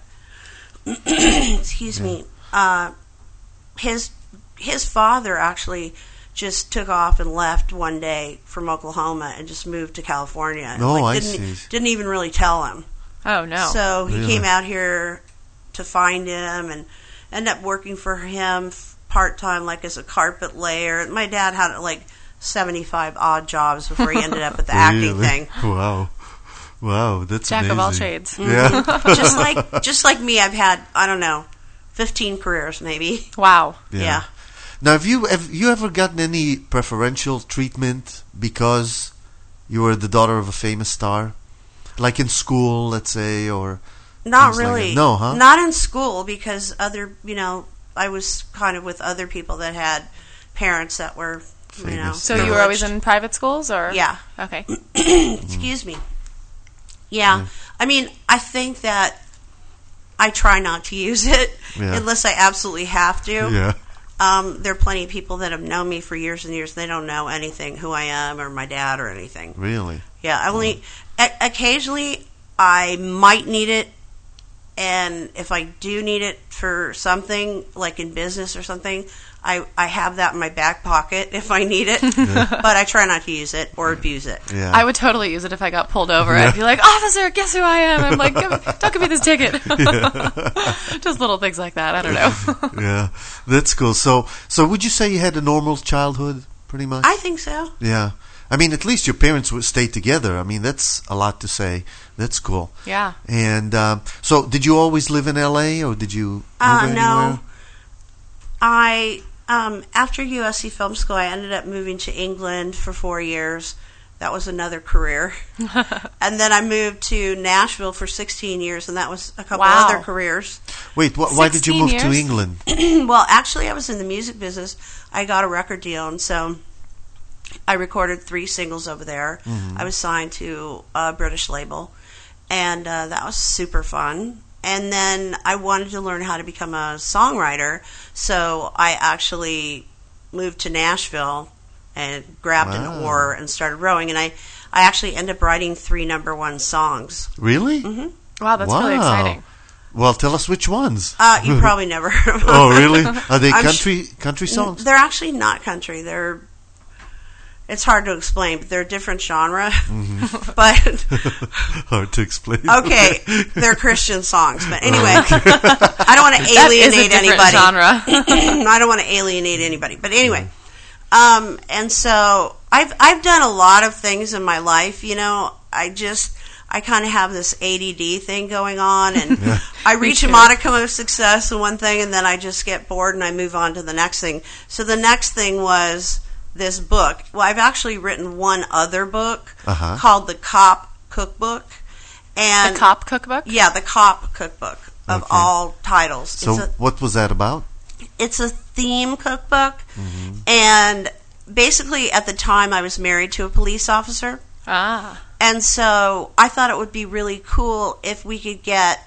excuse me, uh, his his father actually just took off and left one day from Oklahoma and just moved to California. And, Oh, I didn't, see. Didn't even really tell him. Oh, no. So he Really? came out here to find him and ended up working for him part time, like as a carpet layer. My dad had like seventy-five odd jobs before he ended up at the acting Really? thing. Wow. Wow, that's Jack amazing. of all trades. Yeah. just like just like me, I've had I don't know, fifteen careers maybe. Wow. Yeah. Now, have you have you ever gotten any preferential treatment because you were the daughter of a famous star, like in school, let's say, or Not things like really. that? No, huh? Not in school because other, you know, I was kind of with other people that had parents that were, you know. Famous. So you were always in private schools, or? Yeah. Okay. Excuse me. Yeah. Yeah. I mean, I think that I try not to use it Yeah. unless I absolutely have to. Yeah. Um, there are plenty of people that have known me for years and years. They don't know anything, who I am or my dad or anything. Really? Yeah, I only o- occasionally I might need it, and if I do need it for something like in business or something, I I have that in my back pocket if I need it. But I try not to use it or abuse it. Yeah. I would totally use it if I got pulled over. I'd be like, "Officer, guess who I am?" I'm like, give me, "Don't give me this ticket." Just little things like that. I don't know. Yeah, that's cool. So, so would you say you had a normal childhood, pretty much? I think so. Yeah. I mean, at least your parents would stay together. I mean, that's a lot to say. That's cool. Yeah. And um, so, did you always live in L A, or did you move Uh, anywhere? no. I um, after U S C Film School, I ended up moving to England for four years. That was another career. And then I moved to Nashville for sixteen years, and that was a couple Wow. other careers. Wait, wh- why did you sixteen move to years? England? Well, actually, I was in the music business. I got a record deal, and so I recorded three singles over there. Mhm. I was signed to a British label, and uh, that was super fun. And then I wanted to learn how to become a songwriter, so I actually moved to Nashville and grabbed Wow. an oar and started rowing. And I, I actually ended up writing three number one songs. Really? hmm Wow, that's really Wow. exciting. Well, tell us which ones. Uh, you probably never heard of them. Oh, really? Are they I'm country country sh- songs? They're actually not country. They're It's hard to explain, but they're a different genre. Mm-hmm. But hard to explain. Okay, they're Christian songs, but anyway, I don't want to alienate that is a anybody. Genre. I don't want to alienate anybody, but anyway, um, and so I've I've done a lot of things in my life. You know, I just I kind of have this A D D thing going on, and Yeah. I reach a modicum of success in one thing, and then I just get bored and I move on to the next thing. So the next thing was this book. Well, I've actually written one other book Uh-huh. called The Cop Cookbook. And The Cop Cookbook? Yeah, The Cop Cookbook of Okay. all titles. So it's, a, what was that about? it's a theme cookbook. Mm-hmm. And basically, at the time, I was married to a police officer. Ah. And so I thought it would be really cool if we could get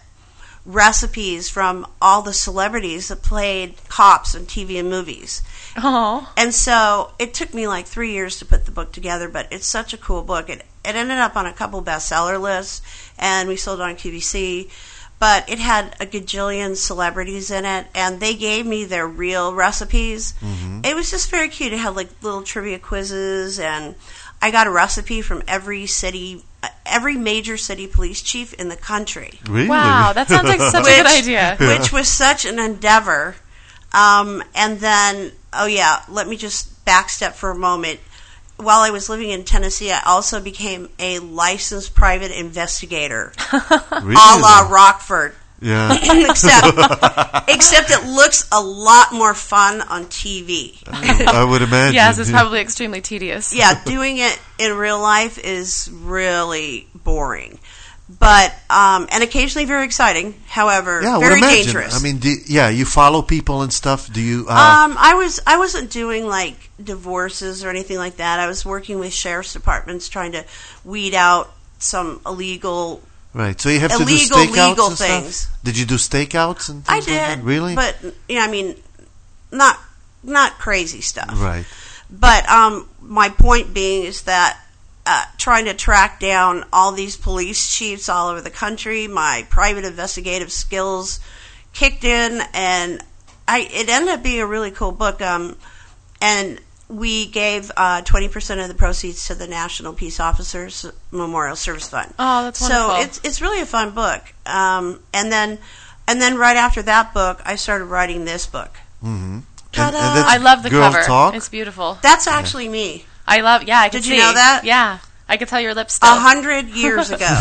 recipes from all the celebrities that played cops in T V and movies. Oh. And so it took me like three years to put the book together, but it's such a cool book. It, it ended up on a couple bestseller lists, and we sold it on Q V C. But it had a gajillion celebrities in it, and they gave me their real recipes. Mm-hmm. It was just very cute. It had like little trivia quizzes, and I got a recipe from every city, uh, every major city police chief in the country. Really? Wow, that sounds like such a good idea. Which was such an endeavor. Um, and then, oh yeah, let me just backstep for a moment. While I was living in Tennessee, I also became a licensed private investigator, Really? a la Rockford. Yeah. except, except it looks a lot more fun on T V. I would imagine. Yes, it's yeah. probably extremely tedious. Yeah, doing it in real life is really boring. But, um, and occasionally very exciting, however, Yeah, I would very imagine. dangerous. I mean, do, yeah, you follow people and stuff. Do you? Uh, Um, I was I wasn't doing like divorces or anything like that. I was working with sheriff's departments trying to weed out some illegal. right. So you have to illegal, do stakeouts legal and things. stuff. Did you do stakeouts and things I like that? did, Really? but you know, I mean, not not crazy stuff. right. But um, my point being is that uh, trying to track down all these police chiefs all over the country, my private investigative skills kicked in, and I it ended up being a really cool book. Um, and we gave uh, twenty percent of the proceeds to the National Peace Officers Memorial Service Fund. Oh, that's wonderful. So it's it's really a fun book. Um, and then and then right after that book, I started writing this book. Mm-hmm. Ta-da! I love the Girl cover. Talk? It's beautiful. That's actually me. I love. Yeah, I can Did you see. know that? Yeah, I can tell your lips still. A hundred years ago.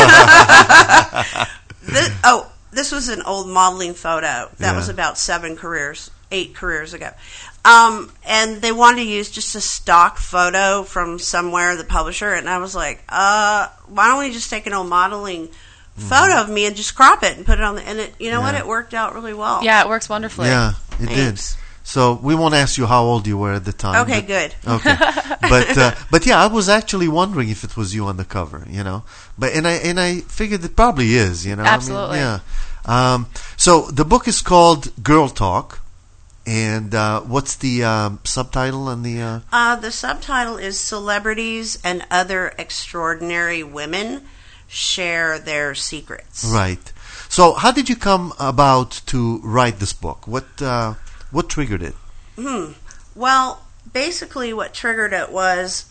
this, oh, this was an old modeling photo. That Yeah. was about seven careers, eight careers ago. Um, and they wanted to use just a stock photo from somewhere, the publisher, and I was like, uh, why don't we just take an old modeling photo of me and just crop it and put it on the, and it, you know what, Yeah. it worked out really well. Yeah, it works wonderfully. Yeah, it Thanks. did. So we won't ask you how old you were at the time. Okay, but- good. Okay, but uh, but yeah, I was actually wondering if it was you on the cover, you know. But and I and I figured it probably is, you know. Absolutely. I mean, yeah. Um, so the book is called Girl Talk, and uh, what's the um, subtitle on the? Uh... Uh, the subtitle is Celebrities and Other Extraordinary Women Share Their Secrets. Right. So how did you come about to write this book? What uh, what triggered it? Hmm. Well, basically what triggered it was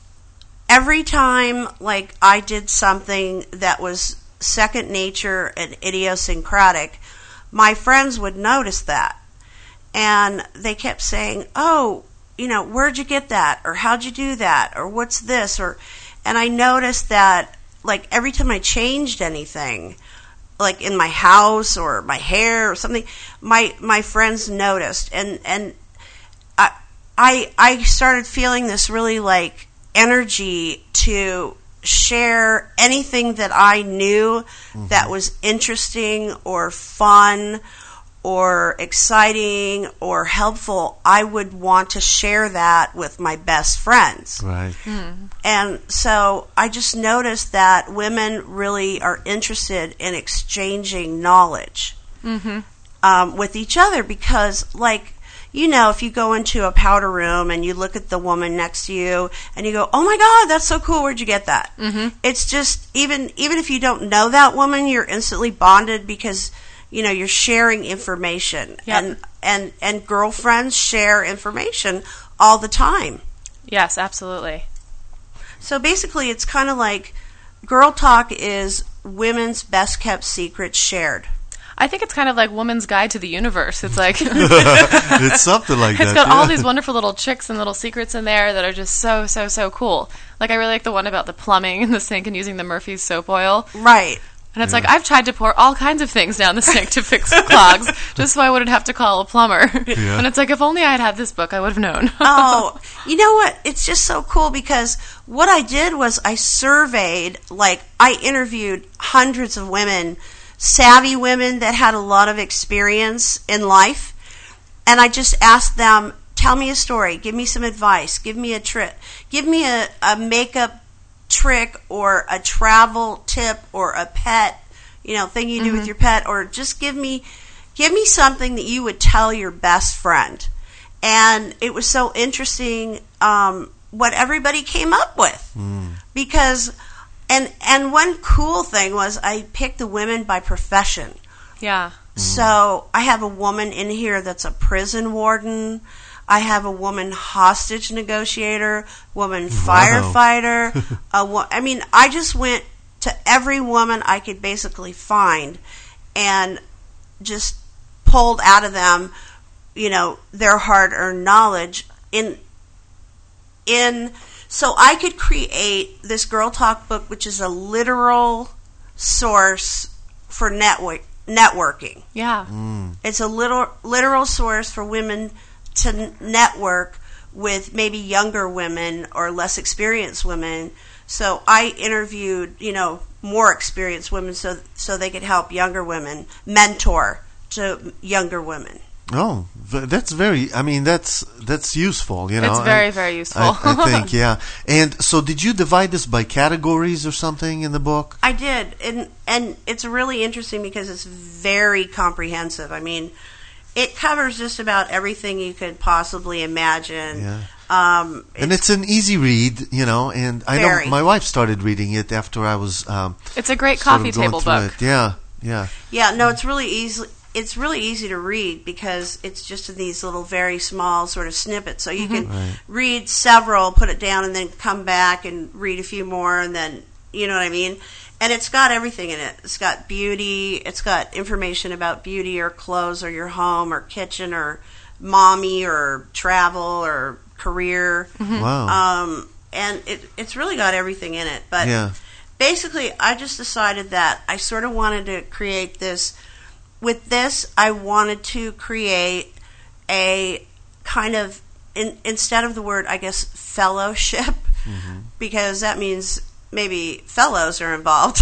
every time like I did something that was second nature and idiosyncratic, my friends would notice that. And they kept saying, "Oh, you know, where'd you get that? Or how'd you do that? Or what's this?" Or and I noticed that like every time I changed anything, like in my house or my hair or something, my my friends noticed, and and I I I started feeling this really like energy to share anything that I knew mm-hmm. that was interesting or fun or exciting or helpful. I would want to share that with my best friends. Right. Mm. And so I just noticed that women really are interested in exchanging knowledge Mm-hmm. um, with each other because, like, you know, if you go into a powder room and you look at the woman next to you and you go, "Oh my God, that's so cool. Where'd you get that?" Mm-hmm. It's just, even even if you don't know that woman, you're instantly bonded because, you know, you're sharing information. Yep. And, and, and girlfriends share information all the time. Yes, absolutely. So basically, it's kind of like Girl Talk is women's best kept secrets shared. I think it's kind of like Woman's Guide to the Universe. It's like it's something like it's that. It's got yeah. all these wonderful little tricks and little secrets in there that are just so, so, so cool. Like, I really like the one about the plumbing in the sink and using the Murphy's soap oil. Right. And it's Yeah. like, I've tried to pour all kinds of things down the sink to fix clogs, just so I wouldn't have to call a plumber. Yeah. And it's like, if only I had had this book, I would have known. Oh, you know what? It's just so cool because what I did was I surveyed, like, I interviewed hundreds of women, savvy women that had a lot of experience in life, and I just asked them, tell me a story, give me some advice, give me a trick, give me a, a makeup trick or a travel tip or a pet, you know, thing you do Mm-hmm. with your pet, or just give me give me something that you would tell your best friend. And it was so interesting um, what everybody came up with. Mm. Because and and one cool thing was I picked the women by profession. Yeah. So I have a woman in here that's a prison warden. I have a woman hostage negotiator, woman firefighter. a wo- I mean, I just went to every woman I could basically find and just pulled out of them, you know, their hard-earned knowledge in in so I could create this Girl Talk book, which is a literal source for network networking. Yeah. Mm. It's a literal literal source for women to n- network with maybe younger women or less experienced women. So I interviewed, you know, more experienced women so so they could help younger women, mentor to younger women. Oh, v- that's very. I mean, that's that's useful. You know, It's very, I- very useful. I, I think, yeah. And so, did you divide this by categories or something in the book? I did, and and it's really interesting because it's very comprehensive. I mean, it covers just about everything you could possibly imagine. Yeah. Um, And it's an easy read, you know. And I Very. know my wife started reading it after I was. Um, It's a great sort of coffee going table through book. it. Yeah, yeah. Yeah, no, it's really easy. It's really easy to read because it's just in these little, very small sort of snippets. So you can Right. read several, put it down, and then come back and read a few more, and then you know what I mean. And it's got everything in it. It's got beauty. It's got information about beauty or clothes or your home or kitchen or mommy or travel or career. Wow. Um, and it, it's really got everything in it. But Yeah. basically, I just decided that I sort of wanted to create this. With this, I wanted to create a kind of, in, instead of the word, I guess, fellowship, because that means maybe fellows are involved.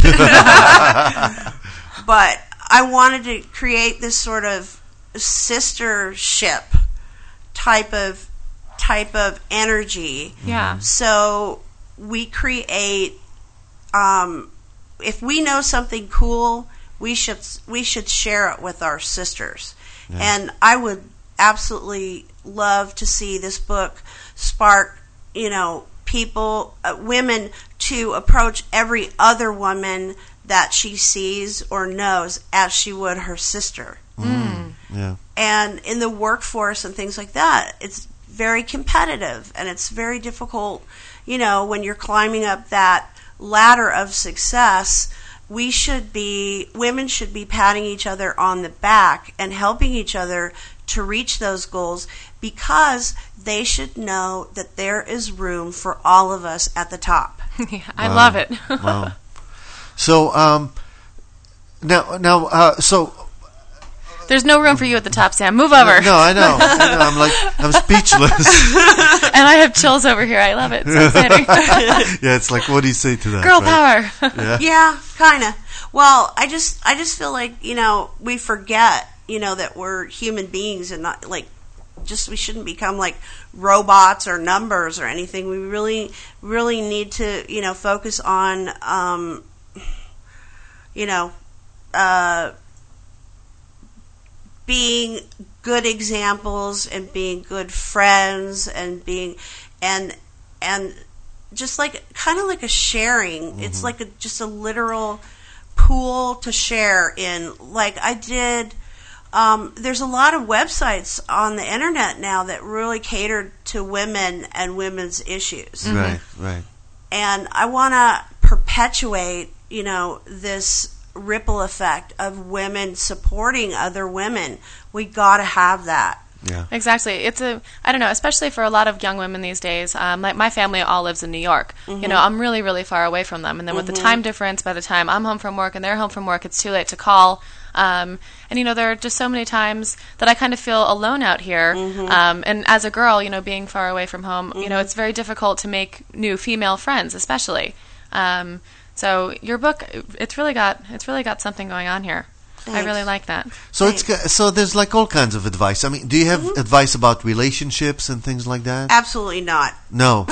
But I wanted to create this sort of sistership type of type of energy. Yeah. So we create, um, if we know something cool, we should we should share it with our sisters. Yeah. And I would absolutely love to see this book spark, you know, people, uh, women to approach every other woman that she sees or knows as she would her sister. Mm. Yeah. And in the workforce and things like that, it's very competitive and it's very difficult, you know, when you're climbing up that ladder of success. We should be, women should be patting each other on the back and helping each other to reach those goals because they should know that there is room for all of us at the top. Yeah, I Wow. love it. Wow. So um, now, now, uh, so There's no room for you at the top, Sam. Move over. no, I know, I know. I'm like, I'm speechless. And I have chills over here. I love it. It's so exciting. Yeah, it's like, what do you say to that? Girl right? power. Yeah. Yeah, kind of. Well, I just I just feel like, you know, we forget, you know, that we're human beings and not like just we shouldn't become like robots or numbers or anything. We really really need to, you know, focus on um you know, uh being good examples and being good friends and being and and just like kind of like a sharing. Mm-hmm. It's like a, just a literal pool to share in. Like I did um, there's a lot of websites on the internet now that really cater to women and women's issues. Mm-hmm. Right, right. And I want to perpetuate, you know, this ripple effect of women supporting other women. We got to have that. Yeah. Exactly. It's a, I don't know, especially for a lot of young women these days. Um, like my family all lives in New York. Mm-hmm. You know, I'm really, really far away from them. And then with Mm-hmm. the time difference, by the time I'm home from work and they're home from work, it's too late to call. Um, and, you know, there are just so many times that I kind of feel alone out here. Mm-hmm. Um, and as a girl, you know, being far away from home, Mm-hmm. you know, it's very difficult to make new female friends, especially. Um, so your book, it's really got, it's really got something going on here. Thanks. I really like that. So it's ga- so there's like all kinds of advice. I mean, do you have Mm-hmm. advice about relationships and things like that? Absolutely not. No.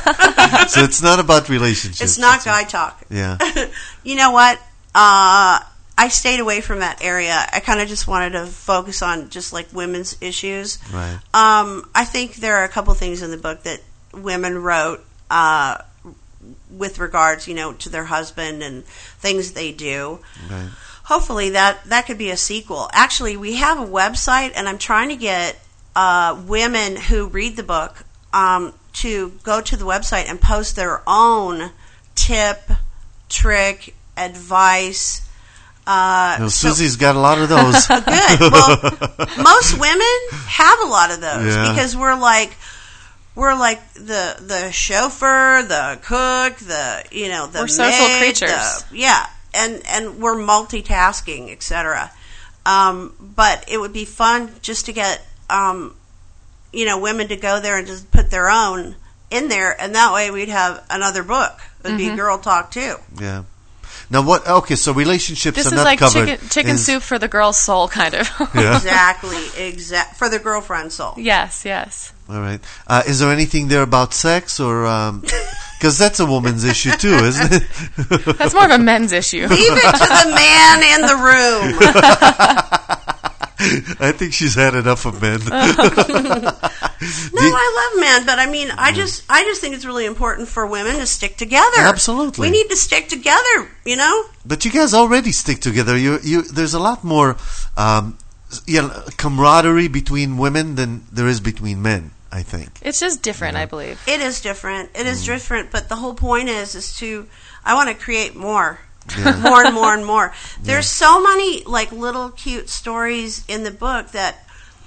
So it's not about relationships. It's not guy talk. Yeah. You know what? Uh, I stayed away from that area. I kind of just wanted to focus on just like women's issues. Right. Um, I think there are a couple things in the book that women wrote uh, with regards, you know, to their husband and things they do. Right. Hopefully that, that could be a sequel. Actually, we have a website, and I'm trying to get uh, women who read the book um, to go to the website and post their own tip, trick, advice. Uh, No, so- Susie's got a lot of those. Good. Well, most women have a lot of those Yeah. because we're like we're like the the chauffeur, the cook, the you know the We're social maid, creatures. the- yeah, and and we're multitasking, et cetera. Um, but it would be fun just to get um, you know women to go there and just put their own in there, and that way we'd have another book. It'd be Girl Talk too. Yeah. Now what? Okay, so relationships This are is not like covered. chicken, chicken Is- soup for the girl's soul, kind of. Yeah. Exactly, exact for the girlfriend soul. Yes, yes. All right. Uh, is there anything there about sex or? Because that's a woman's issue too, isn't it? That's more of a men's issue. Leave it to the man in the room. I think she's had enough of men. No, I love men, but I mean, I just, I just think it's really important for women to stick together. Absolutely. we need to stick together. You know, But you guys already stick together. You, you. There's a lot more, um, you know, camaraderie between women than there is between men. I think. It's just different, I believe. it is different. It is different, but the whole point is, is to, I want to create more. Yeah. more and more and more. There's so many like little cute stories in the book that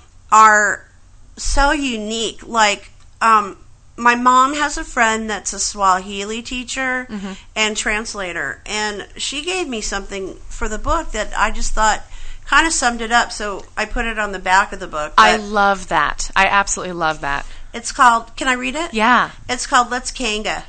are so unique. Like, um, my mom has a friend that's a Swahili teacher Mm-hmm. and translator, and she gave me something for the book that I just thought kind of summed it up. So I put it on the back of the book. I But love that. I absolutely love that. it's called. Can I read it? Yeah. It's called Let's Kanga.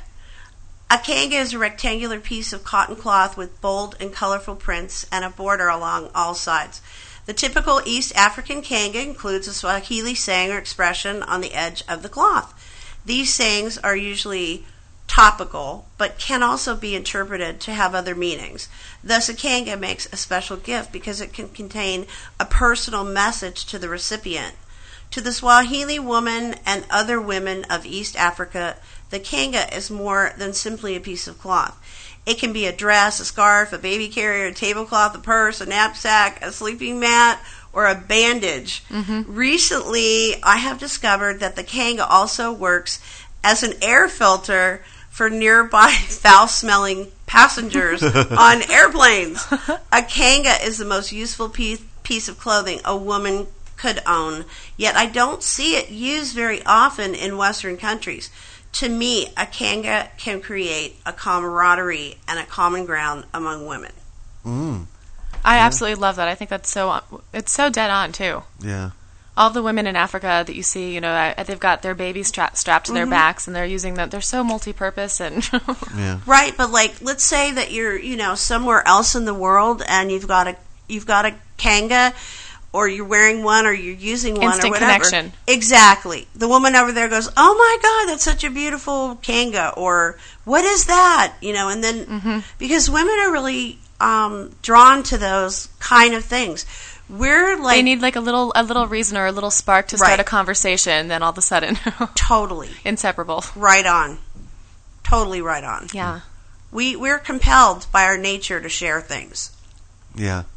A kanga is a rectangular piece of cotton cloth with bold and colorful prints and a border along all sides. The typical East African kanga includes a Swahili saying or expression on the edge of the cloth. These sayings are usually topical, but can also be interpreted to have other meanings. Thus, a kanga makes a special gift because it can contain a personal message to the recipient. To the Swahili woman and other women of East Africa, the kanga is more than simply a piece of cloth. It can be a dress, a scarf, a baby carrier, a tablecloth, a purse, a knapsack, a sleeping mat, or a bandage. Mm-hmm. Recently, I have discovered that the kanga also works as an air filter for nearby foul-smelling passengers on airplanes. A kanga is the most useful piece, piece of clothing a woman could own, yet I don't see it used very often in Western countries. To me, a kanga can create a camaraderie and a common ground among women. Mm. I absolutely love that. I think that's so, it's so dead on, too. Yeah. All the women in Africa that you see, you know, uh, they've got their babies stra- strapped to their Mhm. backs, and they're using them. They're so multi-purpose, and Yeah. Right, but like, let's say that you're, you know, somewhere else in the world, and you've got a, you've got a kanga, or you're wearing one, or you're using one, Instant or whatever. connection. Exactly. The woman over there goes, "Oh my God, that's such a beautiful kanga," or "What is that?" You know, and then Mhm. because women are really um, drawn to those kind of things. We're like they need like a little a little reason or a little spark to start Right. a conversation. And then all of a sudden, totally inseparable. right on, totally right on. Yeah. We we're compelled by our nature to share things. Yeah.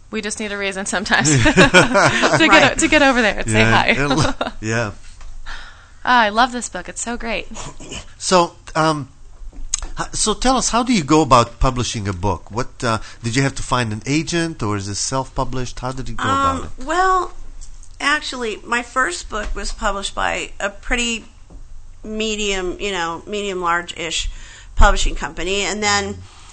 We just need a reason sometimes to right. get to get over there and yeah. say hi. yeah. Ah, I love this book. It's so great. So, um, so tell us, how do you go about publishing a book? What uh, did you have to find an agent, or is this self-published? How did you go um, about it? Well, actually, my first book was published by a pretty medium, you know, medium large-ish publishing company, and then,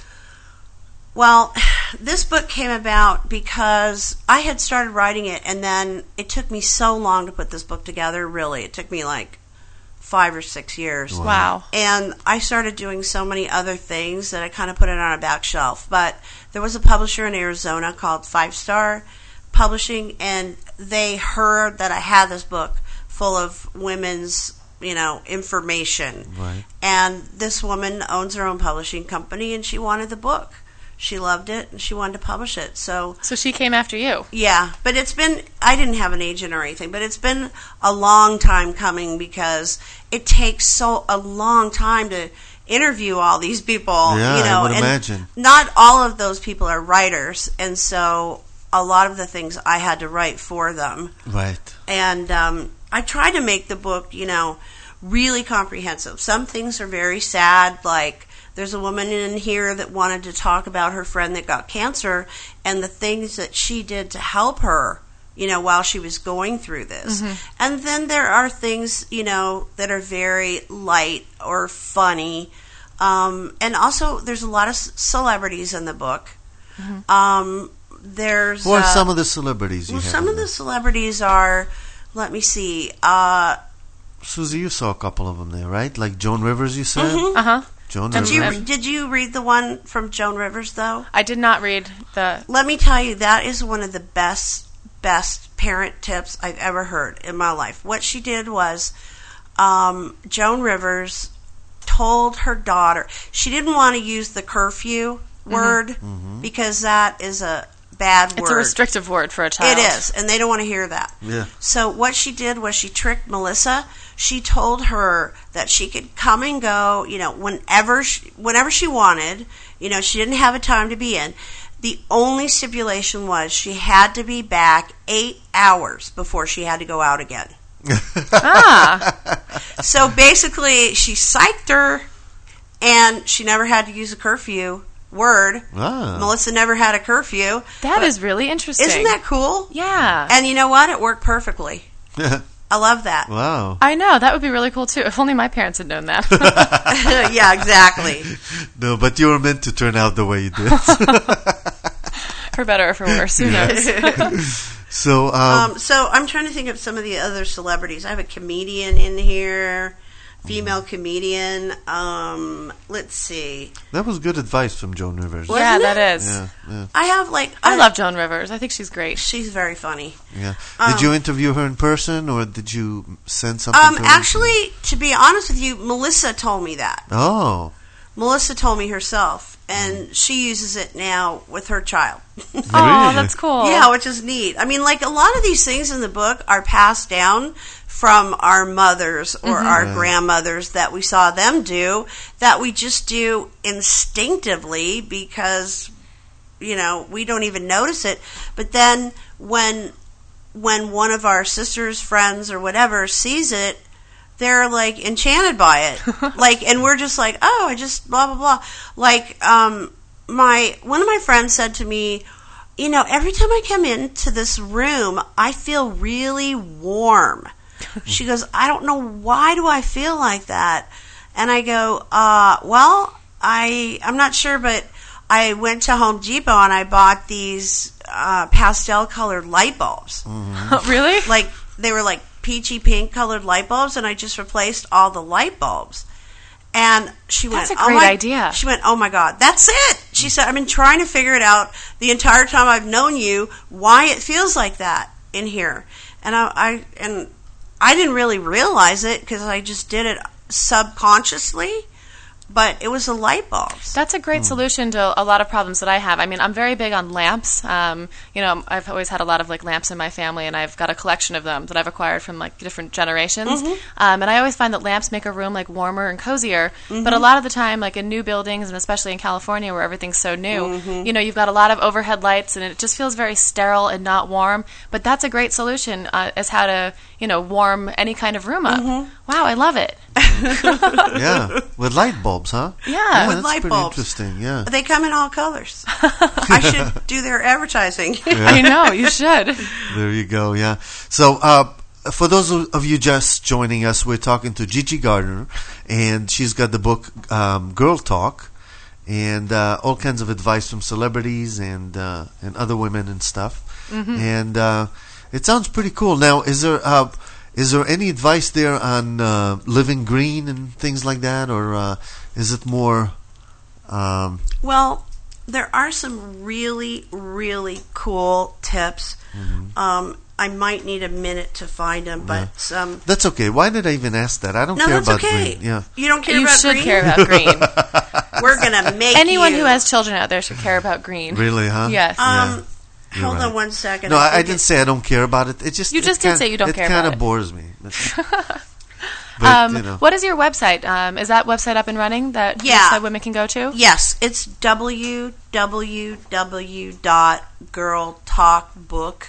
well, this book came about because I had started writing it, and then it took me so long to put this book together. Really, it took me like five or six years. Wow. And I started doing so many other things that I kind of put it on a back shelf. But there was a publisher in Arizona called Five Star Publishing, and they heard that I had this book full of women's, you know, information. Right. And this woman owns her own publishing company, and she wanted the book. She loved it, and she wanted to publish it. So So she came after you. Yeah, but it's been, I didn't have an agent or anything, but it's been a long time coming because it takes so a long time to interview all these people. Yeah, you know, I would and imagine. Not all of those people are writers, and so a lot of the things I had to write for them. Right. And um, I try to make the book, you know, really comprehensive. Some things are very sad, like there's a woman in here that wanted to talk about her friend that got cancer and the things that she did to help her, you know, while she was going through this. Mm-hmm. And then there are things, you know, that are very light or funny. Um, and also, there's a lot of c- celebrities in the book. Mm-hmm. Um, there's Who are uh, some of the celebrities you well, have? some of there? the celebrities are, let me see, uh, Susie, you saw a couple of them there, right? Like Joan Rivers, you said? Mhm. Uh-huh. Joan Did Rivers. you did you read the one from Joan Rivers though? I did not read the. Let me tell you, that is one of the best best parent tips I've ever heard in my life. What she did was, um, Joan Rivers told her daughter she didn't want to use the curfew word Mm-hmm. because that is a bad word. It's a restrictive word for a child. It is, and they don't want to hear that. Yeah. So what she did was she tricked Melissa. She told her that she could come and go, you know, whenever she, whenever she wanted. You know, she didn't have a time to be in. The only stipulation was she had to be back eight hours before she had to go out again. Ah. So basically, she psyched her, and she never had to use a curfew word. Ah. Melissa never had a curfew. That is really interesting. Isn't that cool? Yeah. And you know what? It worked perfectly. I love that. Wow. I know. That would be really cool, too. If only my parents had known that. Yeah, exactly. No, but you were meant to turn out the way you did. For better or for worse. Who knows? So, um, Um, so I'm trying to think of some of the other celebrities. I have a comedian in here, female comedian. Um, let's see. that was good advice from Joan Rivers. Wasn't yeah, it? that is. Yeah, yeah, I have like I love Joan Rivers. I think she's great. She's very funny. yeah. Um, Did you interview her in person, or did you send something Um, to her? actually, to be honest with you, Melissa told me that. Oh. Melissa told me herself, and she uses it now with her child. Oh, that's cool. Yeah, which is neat. I mean, like a lot of these things in the book are passed down from our mothers or Mm-hmm. our Right. grandmothers that we saw them do, that we just do instinctively because, you know, we don't even notice it. But then when when one of our sisters, friends, or whatever sees it, they're like enchanted by it. Like, and we're just like, oh, I just blah blah blah. Like, um, my one of my friends said to me, you know, every time I come into this room, I feel really warm. She goes, I don't know, why do I feel like that? And I go, uh, well, I I'm not sure, but I went to Home Depot and I bought these uh, pastel colored light bulbs. Mm-hmm. Really? Like, they were like peachy pink colored light bulbs, and I just replaced all the light bulbs. And she That's went, a oh great my, idea. She went, oh my God, that's it. She said, I've been trying to figure it out the entire time I've known you, why it feels like that in here. And I, I and I didn't really realize it because I just did it subconsciously. but it was the light bulbs. That's a great solution to a lot of problems that I have. I mean, I'm very big on lamps. Um, you know, I've always had a lot of like lamps in my family, and I've got a collection of them that I've acquired from like different generations. Mm-hmm. Um, and I always find that lamps make a room like warmer and cozier. Mm-hmm. But a lot of the time, like in new buildings, and especially in California where everything's so new, Mm-hmm. you know, you've got a lot of overhead lights, and it just feels very sterile and not warm. But that's a great solution uh, as how to, you know, warm any kind of room up. Mm-hmm. Wow, I love it. Yeah, with light bulbs, huh? Yeah, with that's light pretty bulbs. interesting. Yeah. They come in all colors. I should do their advertising. I know, you should. There you go. Yeah. So, uh, for those of you just joining us, we're talking to Gigi Gardner, and she's got the book um, Girl Talk, and uh, all kinds of advice from celebrities and uh, and other women and stuff. Mm-hmm. And uh, it sounds pretty cool. Now, is there uh, is there any advice there on uh, living green and things like that, or uh, is it more? Um, Well, there are some really, really cool tips. Mm-hmm. Um, I might need a minute to find them, but um, that's okay. Why did I even ask that? I don't no, care that's about okay. green. Yeah. You don't care You about should green? care about green. We're gonna make Anyone you. who has children out there should care about green. Really, huh? Yes. Um, You're hold right. on one second. No, I, I think didn't it- say I don't care about it. It just You it just did kinda- say you don't care It about kind it. of bores me. But, um, you know. What is your website? Um, is that website up and running that Yeah. that women can go to? Yes, it's w w w dot girl talk book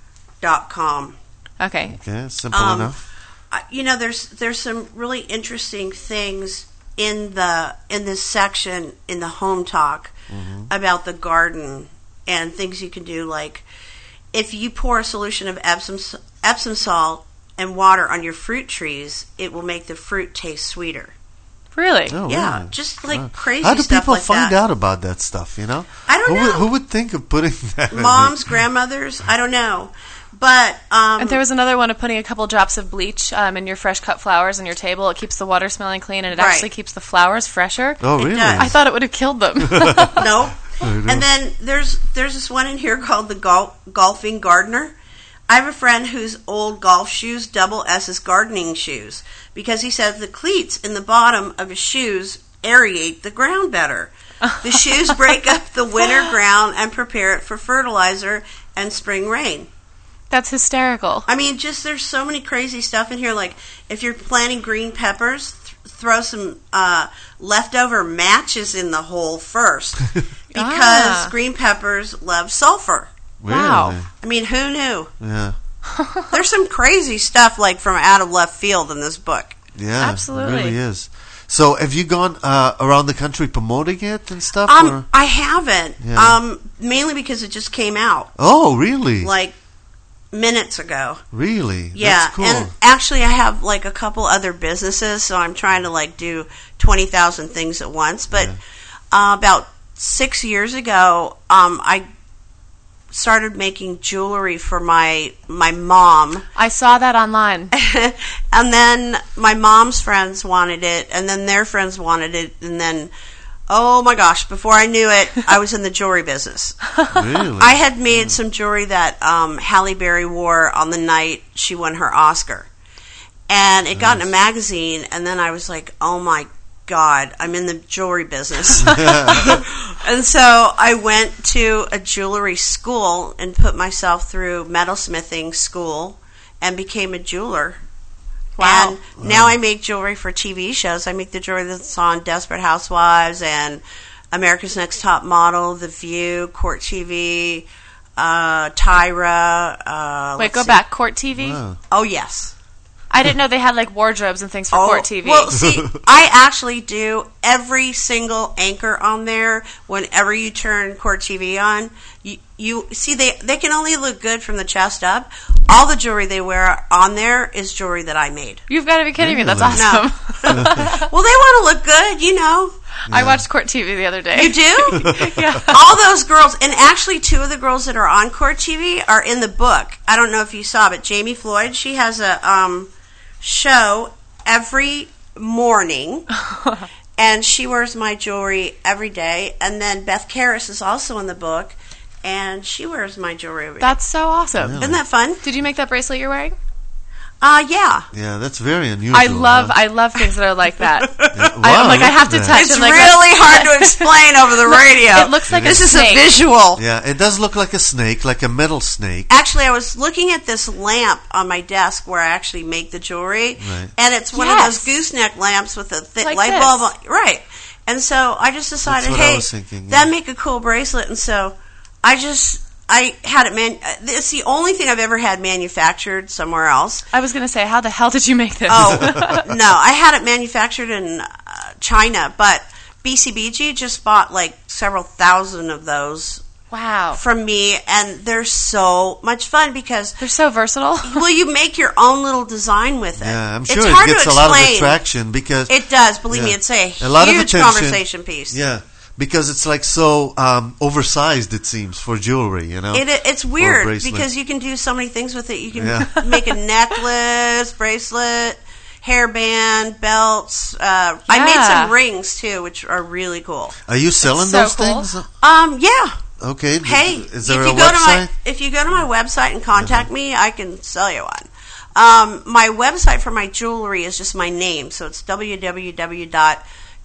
dot com. Okay. Okay, simple Um, enough. Uh, you know, there's there's some really interesting things in the in this section in the home talk Mm-hmm. about the garden and things you can do. Like if you pour a solution of Epsom s- Epsom salt and water on your fruit trees, it will make the fruit taste sweeter. Really? Oh, Yeah, really? just like Wow. crazy How do stuff people like find that. out about that stuff? You know, I don't who know. Would, who would think of putting that? in Moms, it? grandmothers, I don't know. But um, And there was another one of putting a couple drops of bleach um, in your fresh cut flowers on your table. It keeps the water smelling clean, and it Right. actually keeps the flowers fresher. Oh, It really? does. I thought it would have killed them. no. And then there's there's this one in here called the gol- golfing gardener. I have a friend whose old golf shoes double as his gardening shoes because he says the cleats in the bottom of his shoes aerate the ground better. The shoes break up the winter ground and prepare it for fertilizer and spring rain. That's hysterical. I mean, just there's so many crazy stuff in here. Like if you're planting green peppers, th- throw some uh, leftover matches in the hole first because Ah. green peppers love sulfur. Wow. Really? I mean, who knew? Yeah. There's some crazy stuff like from out of left field in this book. Yeah. Absolutely. It really is. So, have you gone uh, around the country promoting it and stuff? Um, or? I haven't. Yeah. Um, mainly because it just came out Oh, really? like minutes ago. really? Yeah, That's cool. and actually, I have like a couple other businesses, so I'm trying to like do twenty thousand things at once. But uh, about six years ago, um, I started making jewelry for my my mom, I saw that online. and then my mom's friends wanted it, and then their friends wanted it, and then. Oh my gosh, before I knew it, I was in the jewelry business. really? I had made some jewelry that um, Halle Berry wore on the night she won her Oscar. And it got in a magazine, and then I was like, oh my God, I'm in the jewelry business. And so I went to a jewelry school and put myself through metalsmithing school and became a jeweler. Wow. And now I make jewelry for T V shows. I make the jewelry that's on Desperate Housewives and America's Next Top Model, The View, Court T V, uh, Tyra. Uh, Wait, let's go see. back. Court T V? Wow. Oh, yes. I didn't know they had like wardrobes and things for Oh, Court T V. Well, see, I actually do every single anchor on there. Whenever you turn Court T V on, you, you see they they can only look good from the chest up. All the jewelry they wear on there is jewelry that I made. You've got to be kidding me. That's Really? awesome. Well, they want to look good, you know. I watched Court T V the other day. You do? Yeah. All those girls, and actually two of the girls that are on Court T V are in the book. I don't know if you saw, but Jamie Floyd, she has a um, show every morning, and she wears my jewelry every day. And then Beth Karras is also in the book, and she wears my jewelry every day. That's so awesome. Isn't that fun? Did you make that bracelet you're wearing? Uh, yeah. Yeah, that's very unusual. I love, huh? I love things that are like that. Yeah, I, wow, like I look have at to that. touch. It's and like really a, hard to explain over the radio. It looks like this a is snake. a visual. Yeah, it does look like a snake, like a metal snake. Actually, I was looking at this lamp on my desk where I actually make the jewelry, Right. and it's one Yes. of those gooseneck lamps with a thick Like light this. bulb. On, right. And so I just decided, That's what I hey, was thinking, yeah. that'd make a cool bracelet. And so I just, I had it man. It's the only thing I've ever had manufactured somewhere else. I was going to say, how the hell did you make this? Oh, no. I had it manufactured in uh, China, but B C B G just bought like several thousand of those Wow. from me, and they're so much fun because They're so versatile. well, you make your own little design with it. Yeah, I'm It's sure hard it gets to a lot of explain. attraction because It does. Believe me, Yeah. it's a, A lot of huge attention. conversation piece. yeah, because it's like so um, oversized. It seems for jewelry, you know. It, it's Or a weird bracelet. because you can do so many things with it. You can Yeah. make a necklace, bracelet, hairband, belts. Uh, I made Yeah. some rings too, which are really cool. Are you selling so those cool. things? Um, yeah. Okay. Hey, is there if a you go to my website? if you go to my website and contact me, I can sell you one. Um, my website for my jewelry is just my name, so it's w w w dot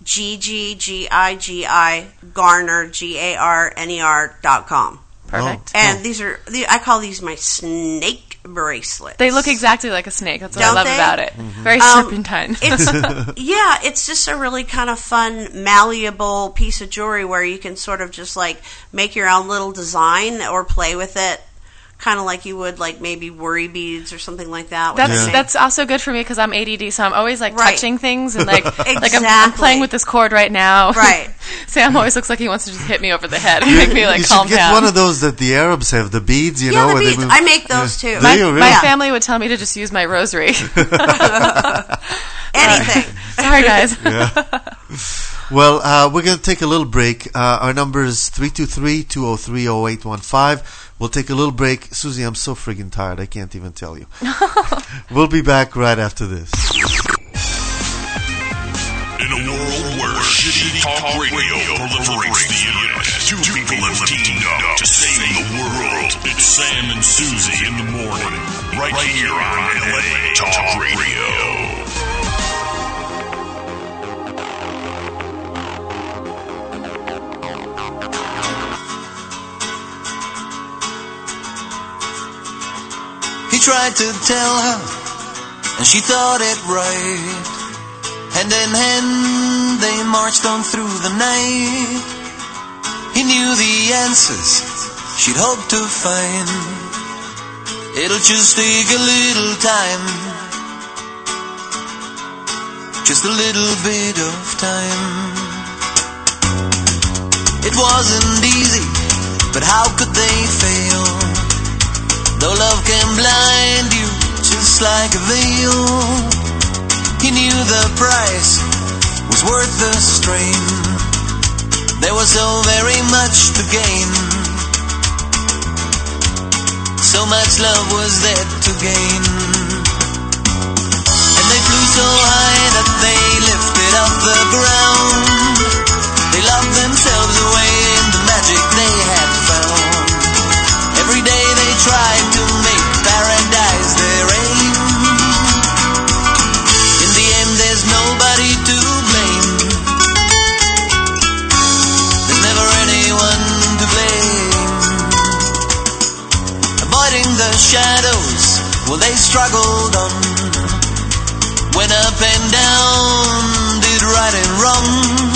ggigi garner g a r n e r dot com. Perfect. And these are the, I call these my snake bracelets. They look exactly like a snake. That's what Don't I love they? about it. Very Um, serpentine. It's yeah, it's just a really kind of fun, malleable piece of jewelry where you can sort of just like make your own little design or play with it, kind of like you would like maybe worry beads or something like that. with That's the snake. that's also good for me because I'm A D D, so I'm always like Right. touching things and like like I'm, I'm Exactly. playing with this cord right now. Right. Sam always looks like he wants to just hit me over the head and make me like you calm should get down. one of those that the Arabs have, the beads, you Yeah, know. the where beads. They move. I make those too. Do my you really? my Yeah. family would tell me to just use my rosary. Anything. Sorry, guys. Well, uh, we're going to take a little break. Uh, our number is three two three, two oh three, oh eight one five. We'll take a little break. Susie, I'm so friggin' tired. I can't even tell you. We'll be back right after this. In a world where shitty talk radio proliferates the internet, two people have teamed up to save the world. It's Sam and Susie in the morning, right here on L A Talk Radio. He tried to tell her, and she thought it right. Hand in hand, they marched on through the night. He knew the answers she'd hoped to find. It'll just take a little time, just a little bit of time. It wasn't easy, but how could they fail? Though love can blind you just like a veil, he knew the price was worth the strain. There was so very much to gain. So much love was there to gain. And they flew so high that they lifted off the ground. They locked themselves away in the magic they had found. Every day they tried to make paradise their aim. In the end there's nobody to blame. There's never anyone to blame. Avoiding the shadows, well they struggled on. Went up and down, did right and wrong.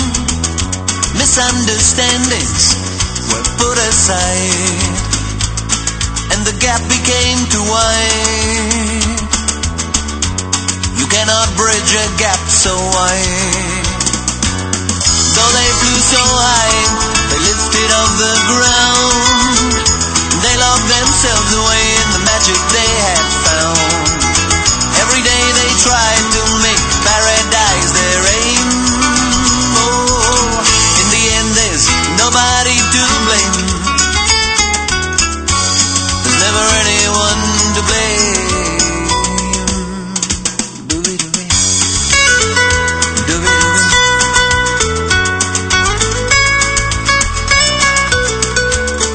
Misunderstandings were put aside, and the gap became too wide. You cannot bridge a gap so wide. Though they flew so high, they lifted off the ground. They locked themselves away in the magic they had found. Every day they tried to make paradise their aim. Oh, in the end there's nobody to blame. There's never anyone to blame. Dooby-dooby. Dooby-dooby.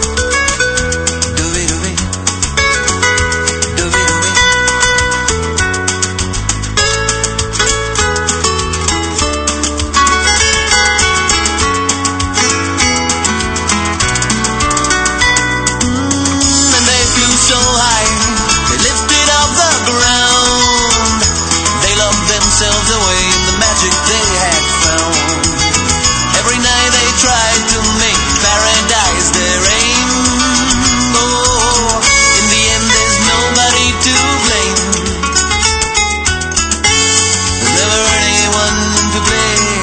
Dooby-dooby. Dooby-dooby. themselves away in the magic they had found. Every night they tried to make paradise their aim. Oh, in the end there's nobody to blame. There's never anyone to blame.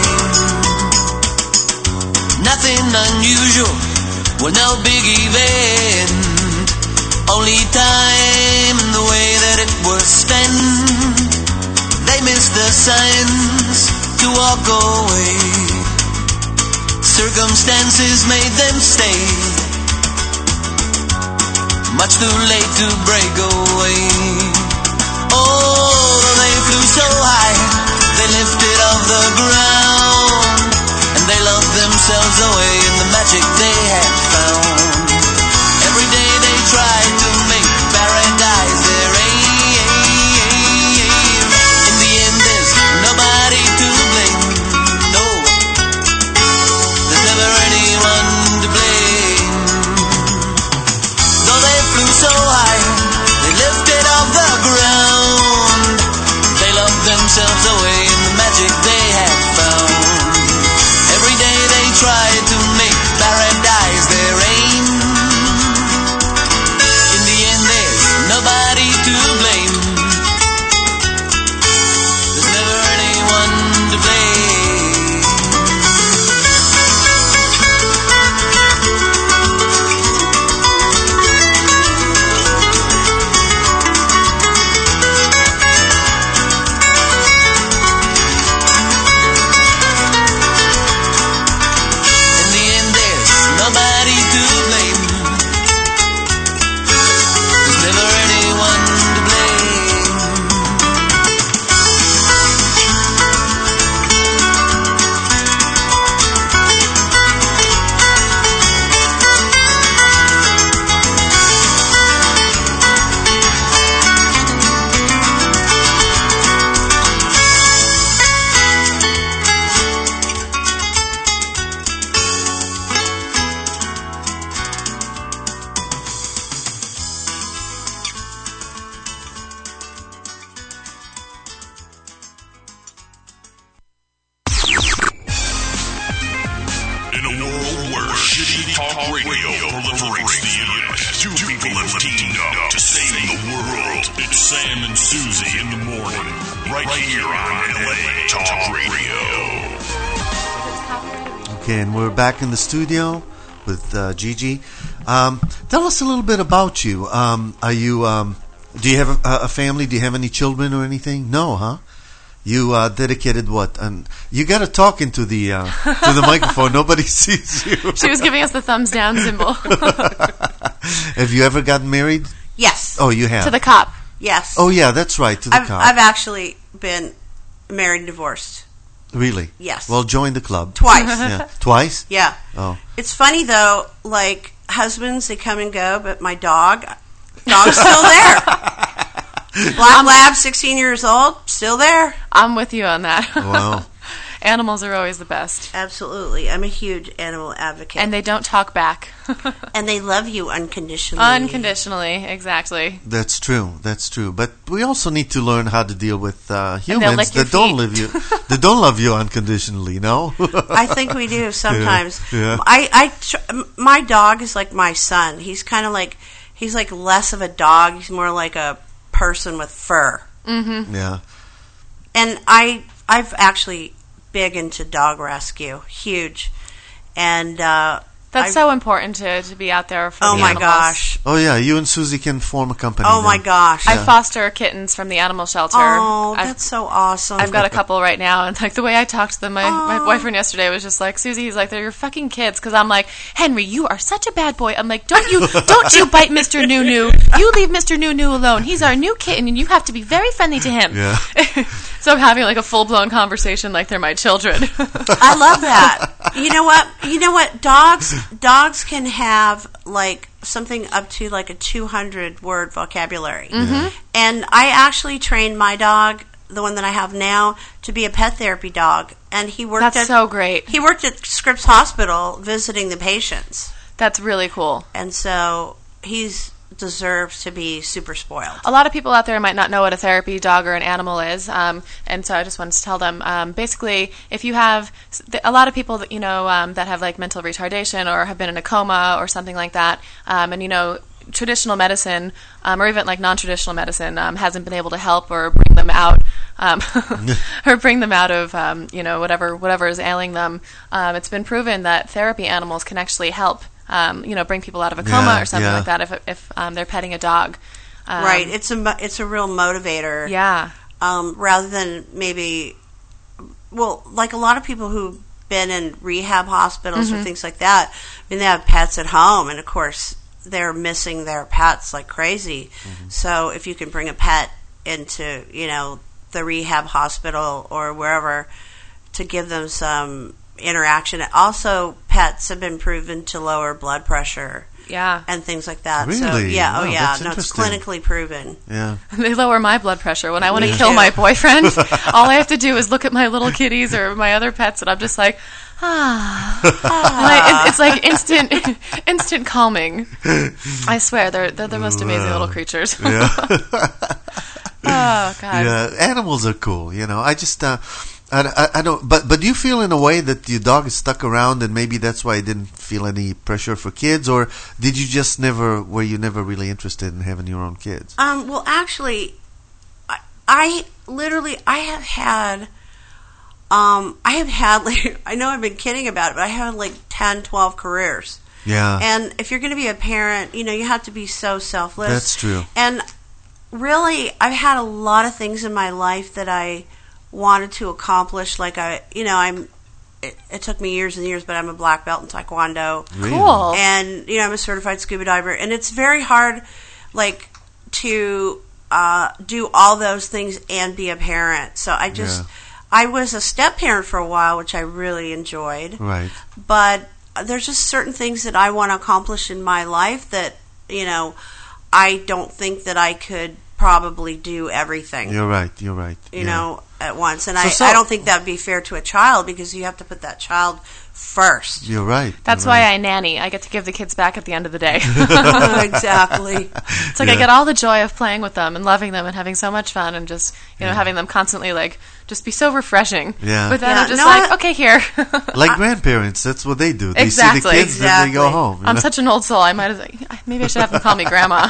Nothing unusual, well, no big event. Only time and the way that it was spent. They missed the signs to walk away. Circumstances made them stay. Much too late to break away. Oh, they flew so high, they lifted off the ground, and they loved themselves away in the magic they had found. Every day they tried to make paradise their aim. In the end there's nobody to blame. No, there's never anyone to blame. Though they flew so high, they lifted off the ground. They loved themselves away in the magic they had found. Every day they tried to make paradise their aim. In the end there's nobody to blame. There's never anyone to blame. In the end there's nobody to blame. There's never anyone to blame. In a world where shitty talk radio proliferates the internet, two people have teamed up to save the world. It's Sam and Susie in the morning, right here on L A Talk Radio. Okay, and we're back in the studio with uh, Gigi. Um, tell us a little bit about you. Um, are you? Um, do you have a, a family? Do you have any children or anything? No, huh? You uh, dedicated what? And you got to talk into the uh, to the microphone. Nobody sees you. She was giving us the thumbs down symbol. Have you ever gotten married? Yes. Oh, you have. To the cop. Yes. Oh, yeah, that's right. To the I've, cop. I've actually been married and divorced. Really? Yes. Well, join the club. Twice. Yeah. Twice? Yeah. Oh. It's funny, though, like, husbands, they come and go, but my dog, dog's still there. Black Lab, sixteen years old, still there. I'm with you on that. Wow. Animals are always the best. Absolutely. I'm a huge animal advocate. And they don't talk back. And they love you unconditionally. Unconditionally, exactly. That's true. That's true. But we also need to learn how to deal with uh, And they'll humans lick your that don't feet. live you, that don't love you unconditionally. No. I think we do sometimes. Yeah. Yeah. I, I, tr- my dog is like my son. He's kind of like, he's like less of a dog. He's more like a person with fur. Mm-hmm. Yeah. And I, I've actually big into dog rescue, huge, and uh, That's I, so important to, to be out there for oh the my animals. gosh. Oh yeah, you and Susie can form a company. Oh then. my gosh. I Yeah. foster kittens from the animal shelter. Oh, I've- that's so awesome. I've got a couple right now, and like the way I talked to them, my, my Aw. boyfriend yesterday was just like, Susie, he's like, they're your fucking kids, because I'm like, Henry, you are such a bad boy. I'm like, don't you, don't you bite Mister Nunu. You leave Mister Nunu alone. He's our new kitten, and you have to be very friendly to him. Yeah. So I'm having like a full blown conversation like they're my children. I love that. You know what? You know what? Dogs, dogs can have like something up to like a two hundred word vocabulary. Mhm. And I actually trained my dog, the one that I have now, to be a pet therapy dog. And he worked That's at so great. He worked at Scripps Hospital visiting the patients. That's really cool. And so he's deserves to be super spoiled. A lot of people out there might not know what a therapy dog or an animal is, um, and so I just wanted to tell them. Um, basically, if you have a lot of people that you know um, that have like mental retardation or have been in a coma or something like that, um, and you know. Traditional medicine, um, or even like non-traditional medicine, um, hasn't been able to help or bring them out, um, or bring them out of, um, you know, whatever whatever is ailing them. Um, it's been proven that therapy animals can actually help, um, you know, bring people out of a coma Yeah, or something yeah. like that if if um, they're petting a dog. Um, Right. It's a mo- it's a real motivator. Yeah. Um, rather than maybe, well, like a lot of people who've been in rehab hospitals or Mhm. things like that. I mean, they have pets at home, and of course, they're missing their pets like crazy. So if you can bring a pet into, you know, the rehab hospital or wherever to give them some interaction. Also, pets have been proven to lower blood pressure. Yeah. And things like that. So, Really? yeah, oh Wow, yeah. that's No, it's interesting. clinically proven. Yeah. They lower my blood pressure when I want to Me kill too. my boyfriend. All I have to do is look at my little kitties or my other pets, and I'm just like, ah. Like, it's, it's like instant, instant calming. I swear, they're they're the most amazing little creatures. Yeah. Oh God. Yeah, animals are cool. You know, I just, uh, I, I, I don't. But but do you feel in a way that your dog is stuck around, and maybe that's why you didn't feel any pressure for kids, or did you just never? Were you never really interested in having your own kids? Um, well, actually, I, I literally, I have had, um, I have had, like, I know I've been kidding about it, but I have like ten, twelve careers. Yeah. And if you're going to be a parent, you know, you have to be so selfless. That's true. And really, I've had a lot of things in my life that I wanted to accomplish. Like, I, you know, I'm, it, it took me years and years, but I'm a black belt in Taekwondo. Really? Cool. And, you know, I'm a certified scuba diver. And it's very hard, like, to uh, do all those things and be a parent. So I just, Yeah. I was a step parent for a while, which I really enjoyed. Right. But there's just certain things that I want to accomplish in my life that, you know, I don't think that I could probably do everything. You're right. You're right. You yeah. know, at once. And So- I, so- I don't think that would be fair to a child because you have to put that child first. You're right. That's you're why right. I nanny. I get to give the kids back at the end of the day. Exactly. It's like I Yeah. get all the joy of playing with them and loving them and having so much fun and just, you know, Yeah. having them constantly, like, just be so refreshing. Yeah. But then Yeah, I'm just no, like, I- okay, here. Like grandparents, that's what they do. They Exactly. see the kids, then they go Exactly. home. you I'm know? such an old soul. I might as maybe I should have them call me grandma.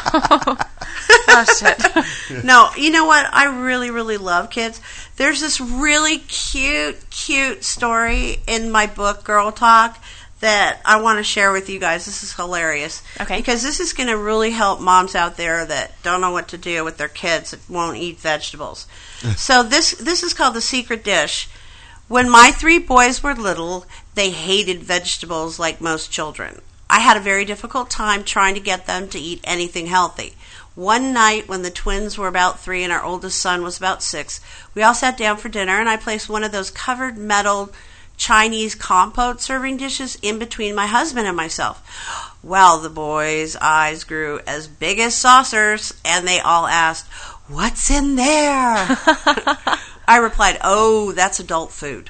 Oh, shit. No, you know what? I really, really love kids. There's this really cute, cute story in my book, Girl Talk, that I want to share with you guys. This is hilarious. Okay. Because this is going to really help moms out there that don't know what to do with their kids that won't eat vegetables. So this this is called The Secret Dish. When my three boys were little, they hated vegetables like most children. I had a very difficult time trying to get them to eat anything healthy. One night when the twins were about three and our oldest son was about six, we all sat down for dinner and I placed one of those covered metal Chinese compote serving dishes in between my husband and myself. Well, the boys' eyes grew as big as saucers and they all asked, "What's in there?" I replied, "Oh, that's adult food."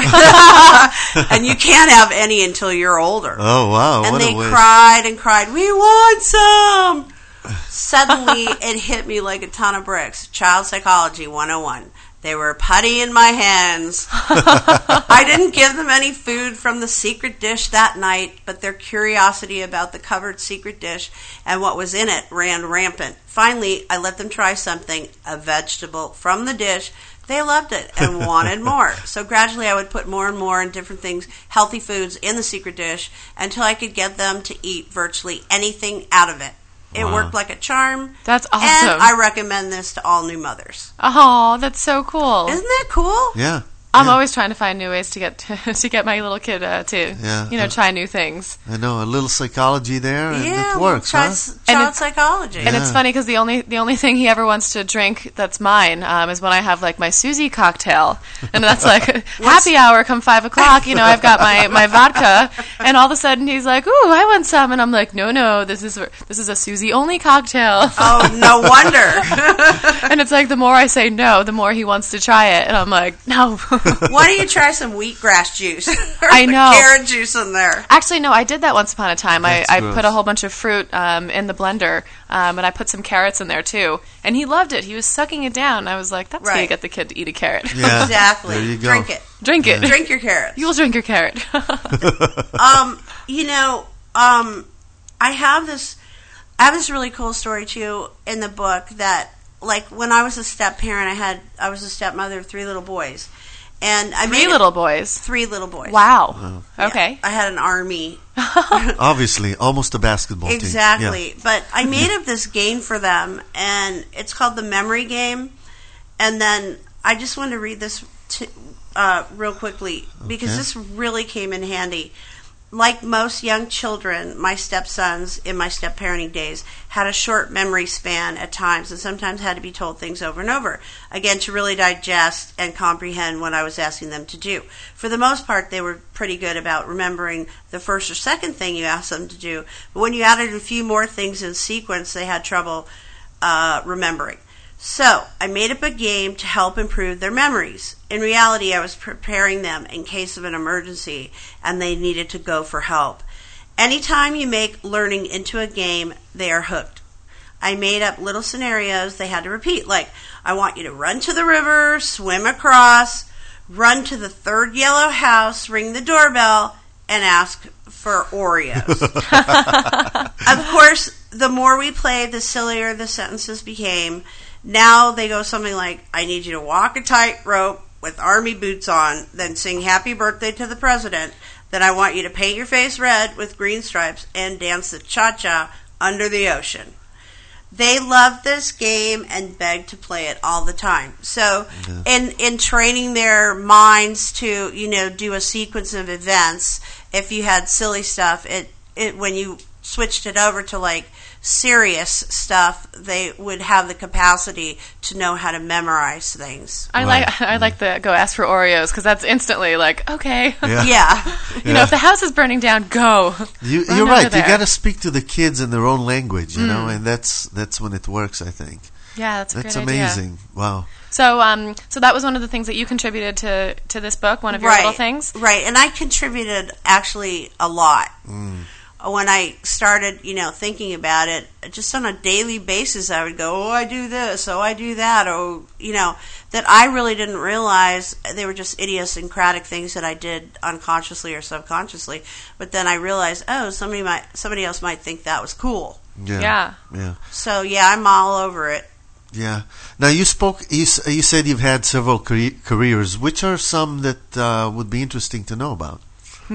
And you can't have any until you're older. Oh, wow. And what they a waste. cried and cried, "We want some!" Suddenly, it hit me like a ton of bricks. Child Psychology one oh one. They were putty in my hands. I didn't give them any food from the secret dish that night, but their curiosity about the covered secret dish and what was in it ran rampant. Finally, I let them try something, a vegetable from the dish. They loved it and wanted more. So gradually I would put more and more and different things, healthy foods, in the secret dish until I could get them to eat virtually anything out of it. It Wow. worked like a charm. That's awesome. And I recommend this to all new mothers. Oh, that's so cool. Isn't that cool? Yeah. I'm yeah. always trying to find new ways to get to get my little kid uh, to Yeah. you know try new things. I know, a little psychology there, and Yeah, it works, try huh? s- And child it- psychology. And it's Yeah. funny because the only the only thing he ever wants to drink that's mine um, is when I have like my Susie cocktail, and that's like happy hour come five o'clock. You know, I've got my, my vodka, and all of a sudden he's like, "Ooh, I want some," and I'm like, "No, no, this is this is a Susie only cocktail." Oh, no wonder. And it's like the more I say no, the more he wants to try it, and I'm like, "No." Why don't you try some wheatgrass juice? Or I know. Carrot juice in there. Actually, no, I did that once upon a time. I, That's I gross. put a whole bunch of fruit um, in the blender, um, and I put some carrots in there, too. And he loved it. He was sucking it down. I was like, that's how you Right. get the kid to eat a carrot. Yeah. Exactly. There you go. Drink it. Drink it. Drink your carrots. You'll drink your carrot. um, you know, um, I have this, I have this really cool story too in the book that, like, when I was a step parent, I had, I was a stepmother of three little boys, and I Three made little it, boys. three little boys. Wow. Wow. Yeah. Okay. I had an army. Obviously, almost a basketball team. Exactly. Yeah. But I made up this game for them, and it's called the memory game. And then I just wanted to read this to, uh, real quickly because Okay. this really came in handy. Like most young children, my stepsons in my step parenting days had a short memory span at times and sometimes had to be told things over and over, again, to really digest and comprehend what I was asking them to do. For the most part, they were pretty good about remembering the first or second thing you asked them to do, but when you added a few more things in sequence, they had trouble uh, remembering. So, I made up a game to help improve their memories. In reality, I was preparing them in case of an emergency and they needed to go for help. Anytime you make learning into a game, they are hooked. I made up little scenarios they had to repeat, like, I want you to run to the river, swim across, run to the third yellow house, ring the doorbell, and ask for Oreos. Of course, the more we played, the sillier the sentences became. Now they go something like, I need you to walk a tightrope with army boots on, then sing happy birthday to the president. Then I want you to paint your face red with green stripes and dance the cha-cha under the ocean. They love this game and beg to play it all the time. So yeah. in, in training their minds to, you know, do a sequence of events, if you had silly stuff, it, it when you switched it over to like serious stuff, they would have the capacity to know how to memorize things. I Right. like I like the go ask for Oreos because that's instantly like, okay. Yeah. Yeah. You Yeah. know, if the house is burning down, go. You, Run you're over right. You there. got to speak to the kids in their own language, you Mm. know, and that's that's when it works. I think Yeah, that's a that's great idea. amazing. Wow. So, um, so that was one of the things that you contributed to to this book. One of your Right. little things. Right, and I contributed actually a lot. Mm. When I started, you know, thinking about it, just on a daily basis, I would go, oh, I do this, oh, I do that, oh, you know, that I really didn't realize they were just idiosyncratic things that I did unconsciously or subconsciously. But then I realized, oh, somebody might, somebody else might think that was cool. Yeah. Yeah. Yeah. So yeah, I'm all over it. Yeah. Now you spoke. You, s- you said you've had several career, careers. Which are some that uh, would be interesting to know about?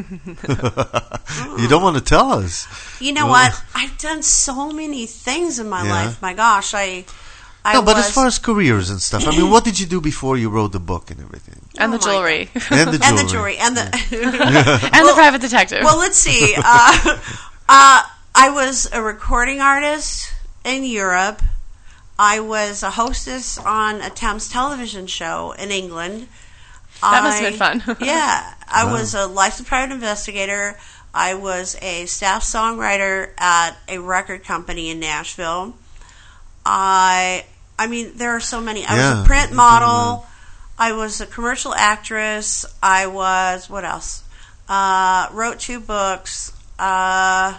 You don't want to tell us. You know Well- what? I've done so many things in my Yeah. life. My gosh, I. I no, but was, as far as careers and stuff, I mean, what did you do before you wrote the book and everything? And Oh the my jewelry. And the jewelry. and the jewelry and the And the private detective. Well, let's see. Uh, uh, I was a recording artist in Europe. I was a hostess on a Thames television show in England. That I, must have been fun. Yeah. I Wow. was a licensed private investigator. I was a staff songwriter at a record company in Nashville. I, I mean, there are so many. I Yeah, was a print you model. I was a commercial actress. I was, what else? Uh, wrote two books. Uh,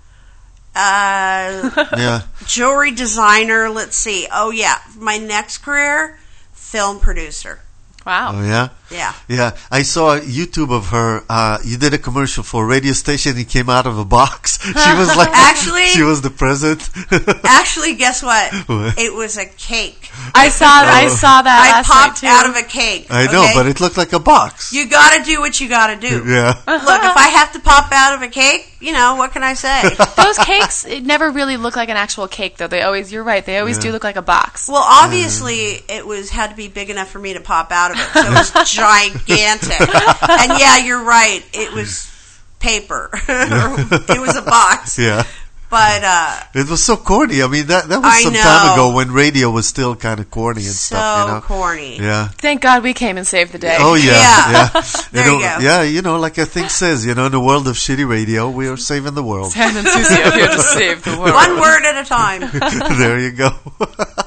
uh, Yeah. jewelry designer. Let's see. Oh, yeah. My next career, film producer. Wow. Oh yeah. Yeah. Yeah, I saw a YouTube of her. Uh, you did a commercial for a radio station. He came out of a box. She was like, Actually- she was the present. Actually, guess what? What? It was a cake. I saw I Oh. saw that I last popped night too. out of a cake. I know, okay? but it looked like a box. You gotta do what you gotta do. Yeah. Look, if I have to pop out of a cake, you know, what can I say? Those cakes, it never really look like an actual cake, though. They always, you're right, they always Yeah. do look like a box. Well, obviously, it was had to be big enough for me to pop out of it. So it was gigantic. And yeah, you're right. It was paper. It was a box. Yeah. But uh, It was so corny. I mean, that that was I some know. time ago when radio was still kind of corny and so stuff. You know. corny. Yeah. Thank God we came and saved the day. Oh yeah. Yeah. Yeah. There know, you go. Yeah. You know, like I think says, you know, in the world of shitty radio, we are saving the world. Sam and Susie are here to save the world. One word at a time. There you go.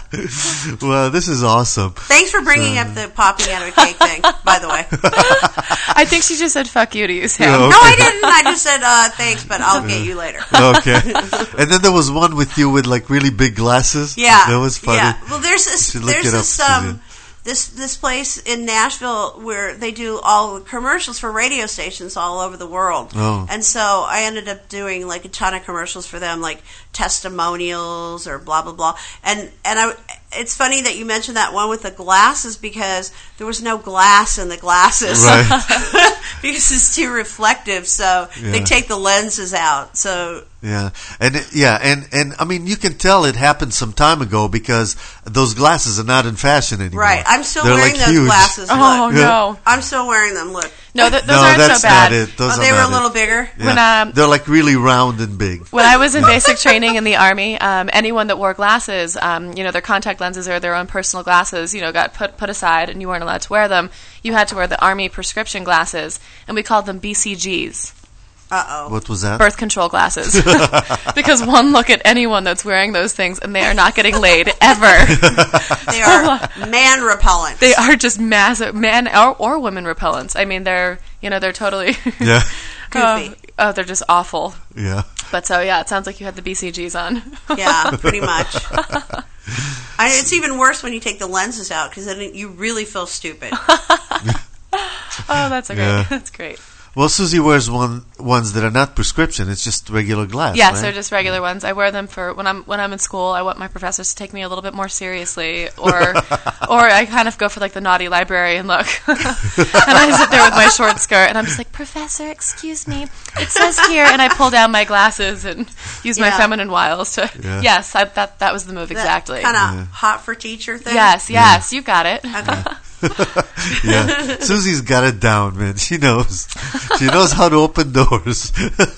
Well, this is awesome. Thanks for bringing So- up the popping out of a cake thing, by the way. I think she just said "fuck you" to you, Sam. Yeah, okay. No, I didn't. I just said uh, thanks, but I'll get you later. Okay. And then there was one with you with like really big glasses. Yeah, That was funny. Yeah. Well, there's this. You should look There's it up, this. Susie. Um, this this place in Nashville where they do all the commercials for radio stations all over the world. Oh. And so I ended up doing like a ton of commercials for them, like testimonials or blah blah blah. And and I. It's funny that you mentioned that one with the glasses because there was no glass in the glasses. Right. Because it's too reflective, so they Yeah. take the lenses out. So Yeah, and it, yeah, and, and I mean, you can tell it happened some time ago because those glasses are not in fashion anymore. right, I'm still They're wearing like those huge. glasses. Oh, Look. no. I'm still wearing them. Look. No, th- those No, aren't that's so bad. not it. Those Oh, are they were not a little it. bigger. Yeah. When, um, They're like really round and big. When I was in basic training in the Army, um, anyone that wore glasses, um, you know, their contact lenses or their own personal glasses, you know, got put put aside and you weren't allowed to wear them. You had to wear the Army prescription glasses, and we called them B C Gs. Uh-oh. What was that? Birth control glasses. Because one look at anyone that's wearing those things, and they are not getting laid, ever. They are man repellent. They are just massive, man or, or women repellents. I mean, they're, you know, they're totally... Yeah. Goofy. Uh, oh, they're just awful. Yeah. But so, yeah, it sounds like you had the B C Gs on. Yeah, pretty much. I, it's even worse when you take the lenses out because then you really feel stupid. Oh, that's a great. Yeah. That's great. Well, Susie wears one ones that are not prescription. It's just regular glass. Yes, right? they're just regular ones. I wear them for when I'm when I'm in school. I want my professors to take me a little bit more seriously, or or I kind of go for like the naughty librarian look, and I sit there with my short skirt, and I'm just like, Professor, excuse me, it says here, and I pull down my glasses and use my Yeah. feminine wiles to. Yeah. Yes, I, that that was the move exactly. Kind of hot for teacher thing. Yes, yes, you got it. Okay. Yeah, Susie's got it down, man. She knows. She knows how to open doors.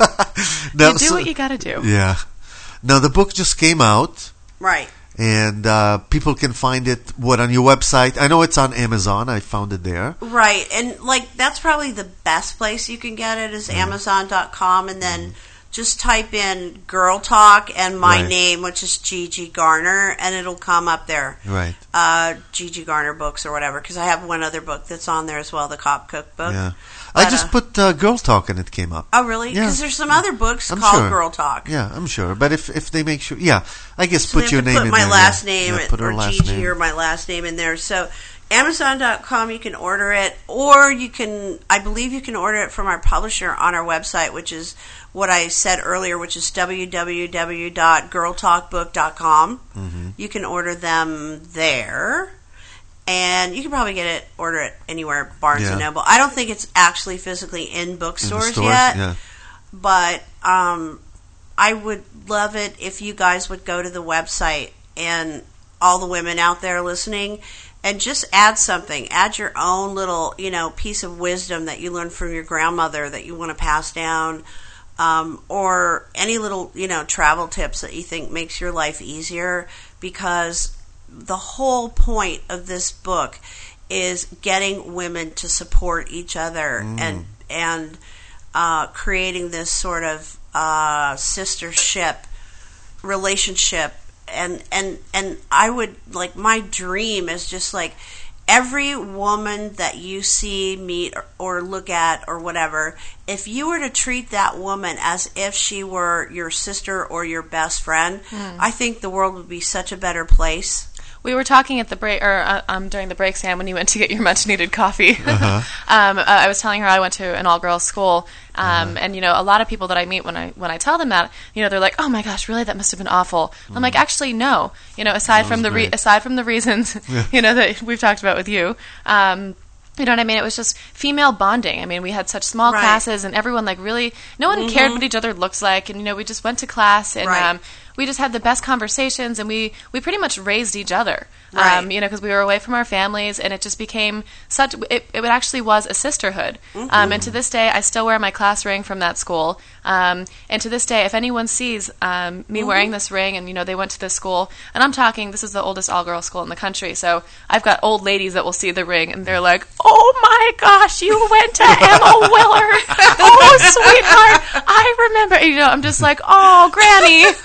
Now, You do so- what you got to do. Yeah. Now the book just came out, Right. and uh, people can find it. What, on your website? I know it's on Amazon. I found it there. Right. And, like, that's probably the best place you can get it is amazon dot com, and then just type in Girl Talk and my Right. name, which is Gigi Garner, and it'll come up there. Right. Uh, Gigi Garner books or whatever, because I have one other book that's on there as well, the Cop Cookbook. Yeah. I But, just uh, put uh, Girl Talk and it came up. Oh, really? Yeah. Because there's some other books I'm called sure. Girl Talk. Yeah, I'm sure. But if if they make sure, yeah, I guess So put they your have to name put in my there. last yeah. name Yeah, put her or last Gigi name. or my last name in there. So amazon dot com, you can order it, or you can, I believe you can order it from our publisher on our website, which is what I said earlier, which is w w w dot girl talk book dot com. Mm-hmm. You can order them there. And you can probably get it, order it anywhere, Barnes Yeah. and Noble. I don't think it's actually physically in bookstores stores, yet. yeah. But um, I would love it if you guys would go to the website and all the women out there listening and just add something. Add your own little, you know, piece of wisdom that you learned from your grandmother that you want to pass down. Um, or any little, you know, travel tips that you think makes your life easier, because the whole point of this book is getting women to support each other Mm. and and uh, creating this sort of uh, sistership relationship. And, and and I would, like, my dream is just like every woman that you see, meet, or, or look at or whatever, if you were to treat that woman as if she were your sister or your best friend, Mm. I think the world would be such a better place. We were talking at the break, or uh, um, during the break, Sam, when you went to get your much-needed coffee. Uh-huh. um, uh, I was telling her I went to an all-girls school, um, Uh-huh. and you know, a lot of people that I meet when I when I tell them that, you know, they're like, "Oh my gosh, really? That must have been awful." I'm like, "Actually, no. You know, aside That from was the re- great. aside from the reasons, Yeah. you know, that we've talked about with you." Um, you know what I mean? It was just female bonding. I mean, we had such small Right. classes, and everyone, like, really, no one Mhm. cared what each other looks like, and you know, we just went to class, and Right. um, we just had the best conversations, and we we pretty much raised each other. Right. Um, you know, because we were away from our families, and it just became such. It, it actually was a sisterhood. Mm-hmm. Um, and to this day, I still wear my class ring from that school. Um, and to this day, if anyone sees um, me Mhm. wearing this ring, and you know they went to this school, and I'm talking, this is the oldest all-girl school in the country, so I've got old ladies that will see the ring, and they're like, "Oh my gosh, you went to Emma Willard! Oh, sweetheart, I remember." You know, I'm just like, "Oh, Granny."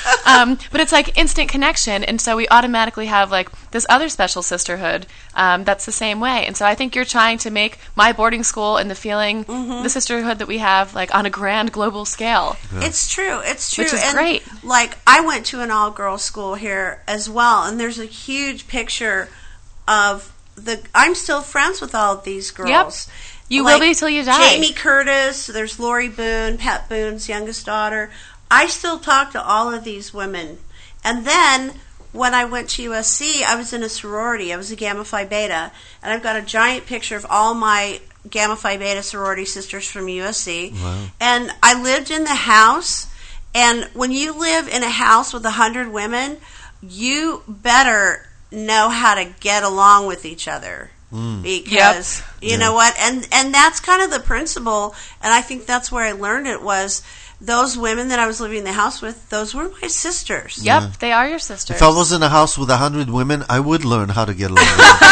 um, but it's like instant connection, and so we automatically have like this other special sisterhood um, that's the same way. And so I think you're trying to make my boarding school and the feeling, Mhm. the sisterhood that we have, like on a grand global scale. It's true. It's true. Which is and, great. Like, I went to an all-girls school here as well, and there's a huge picture of the... I'm still friends with all of these girls. Yep. You will be till you die. Jamie Curtis, there's Lori Boone, Pat Boone's youngest daughter. I still talk to all of these women. And then, when I went to U S C, I was in a sorority. I was a Gamma Phi Beta. And I've got a giant picture of all my Gamma Phi Beta sorority sisters from U S C. Wow. And I lived in the house. And when you live in a house with a hundred women, you better know how to get along with each other. Mm. Because, Yep. you Yeah. know what? And, and that's kind of the principle. And I think that's where I learned it was... Those women that I was living in the house with, those were my sisters. Yep, Yeah. they are your sisters. If I was in a house with a hundred women, I would learn how to get along.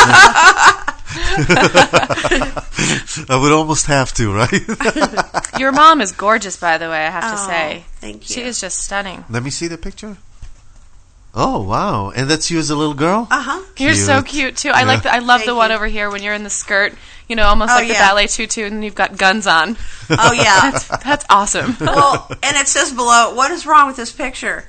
I would almost have to, right? Your mom is gorgeous, by the way, I have to Oh, say. thank She you. is just stunning. Let me see the picture. Oh wow! And that's you as a little girl. Uh huh. You're so Cute. cute too. I Yeah. like. The, I love Thank the one you. over here when you're in the skirt. You know, almost Oh, like the yeah. ballet tutu, and you've got guns on. Oh, yeah. that's, that's awesome. Well, and it says below, what is wrong with this picture?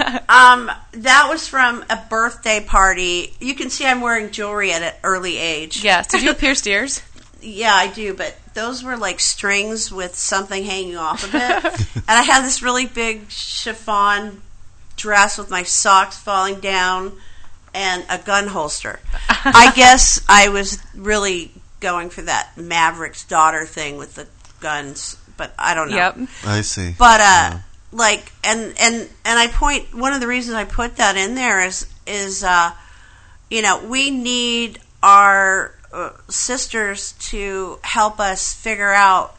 um, that was from a birthday party. You can see I'm wearing jewelry at an early age. Yes. Did you have pierced ears? Yeah, I do, but those were like strings with something hanging off of it. And I had this really big chiffon dress with my socks falling down and a gun holster. I guess I was really going for that Maverick's daughter thing with the guns, but I don't know. Yep. I see. But uh, Yeah. like, and and and I point. One of the reasons I put that in there is is uh, you know, we need our uh, sisters to help us figure out,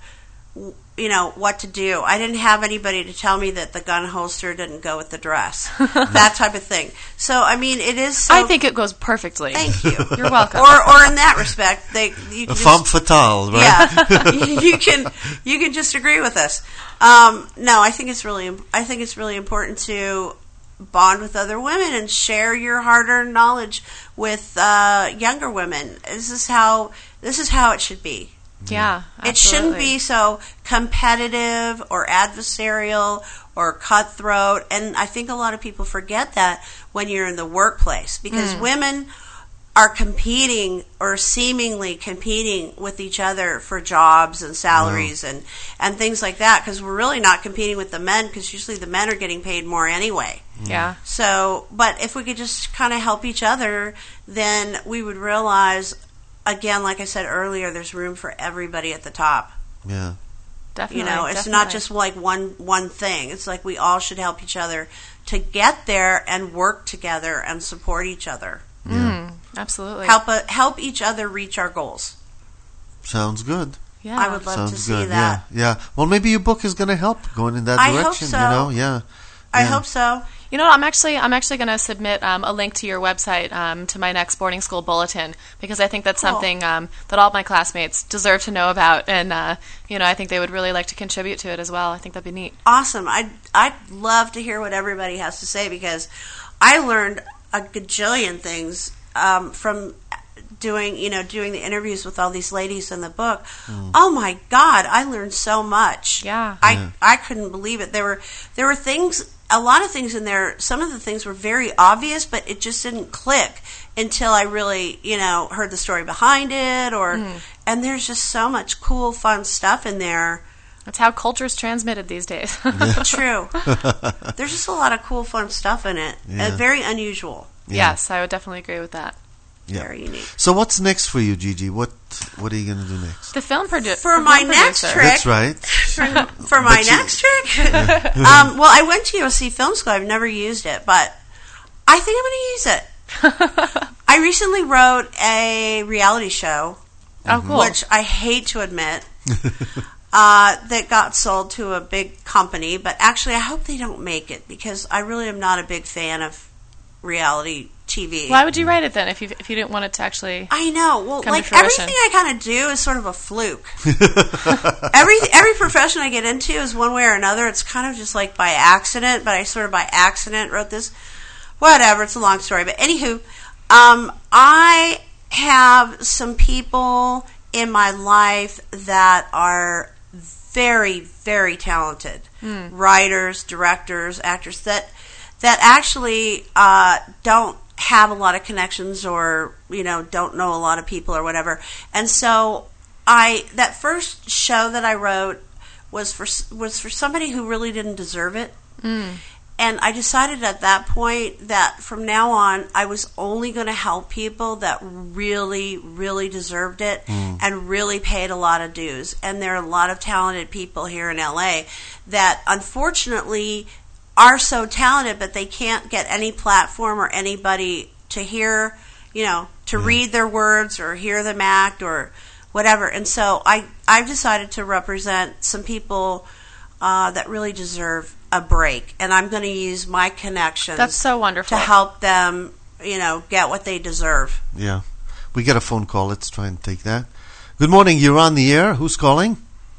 you know, what to do. I didn't have anybody to tell me that the gun holster didn't go with the dress, that type of thing. So I mean, it is. So, I think it goes perfectly. Thank you. You're welcome. Or or in that respect, they you A can femme just, fatale, right? yeah, you can you can just agree with us. Um, no, I think it's really I think it's really important to bond with other women and share your hard-earned knowledge with uh, younger women. This is how this is how it should be. Yeah, It shouldn't absolutely. be so competitive or adversarial or cutthroat. And I think a lot of people forget that when you're in the workplace, because Mm. women are competing or seemingly competing with each other for jobs and salaries and, and things like that, because we're really not competing with the men, because usually the men are getting paid more anyway. Yeah. So, but if we could just kind of help each other, then we would realize, again, like I said earlier, there's room for everybody at the top. Yeah. Definitely. You know, it's definitely. not just like one one thing. It's like we all should help each other to get there and work together and support each other. Mm, absolutely. Help uh, help each other reach our goals. Sounds good. Yeah. I would love Sounds to see good. that. Yeah. Yeah. Well, maybe your book is going to help going in that I hope direction. so. You know. Yeah. I Yeah. hope so. You know what? I'm actually I'm actually going to submit um, a link to your website um, to my next boarding school bulletin, because I think that's Cool. something um, that all my classmates deserve to know about, and uh, you know I think they would really like to contribute to it as well. I think that'd be neat. Awesome. I'd, I'd love to hear what everybody has to say, because I learned a gajillion things um, from doing, you know, doing the interviews with all these ladies in the book. Oh my God, I learned so much. Yeah. I, Yeah. I couldn't believe it. There were, there were things, a lot of things in there, some of the things were very obvious, but it just didn't click until I really, you know, heard the story behind it, or, and there's just so much cool, fun stuff in there. That's how culture's transmitted these days. True. There's just a lot of cool, fun stuff in it. Yeah. Uh, very unusual. Yeah. Yes, I would definitely agree with that. Yeah. Very unique. So what's next for you, Gigi? What What are you going to do next? The film produ- For the my film next producer. trick- That's right. For, for my But you- next trick? um, well, I went to U S C Film School. I've never used it, but I think I'm going to use it. I recently wrote a reality show, Oh, cool. which I hate to admit, uh, that got sold to a big company. But actually, I hope they don't make it, because I really am not a big fan of reality T V. Why would you write it then if you if you didn't want it to actually? I know. Well, come like to fruition? everything I kind of do is sort of a fluke. every every profession I get into is one way or another. It's kind of just like by accident, but I sort of by accident wrote this. Whatever. It's a long story, but anywho, um, I have some people in my life that are very, very talented Mm. writers, directors, actors that that actually uh, don't have a lot of connections or, you know, don't know a lot of people or whatever. And so I that first show that I wrote was for was for somebody who really didn't deserve it. Mm. And I decided at that point that from now on I was only going to help people that really, really deserved it Mm. and really paid a lot of dues. And there are a lot of talented people here in L A that unfortunately are so talented, but they can't get any platform or anybody to hear, you know, to Yeah. read their words or hear them act or whatever. And so I, I've decided to represent some people uh, that really deserve a break. And I'm going to use my connections That's so wonderful. to help them, you know, get what they deserve. Yeah. We got a phone call. Let's try and take that. Good morning. You're on the air. Who's calling?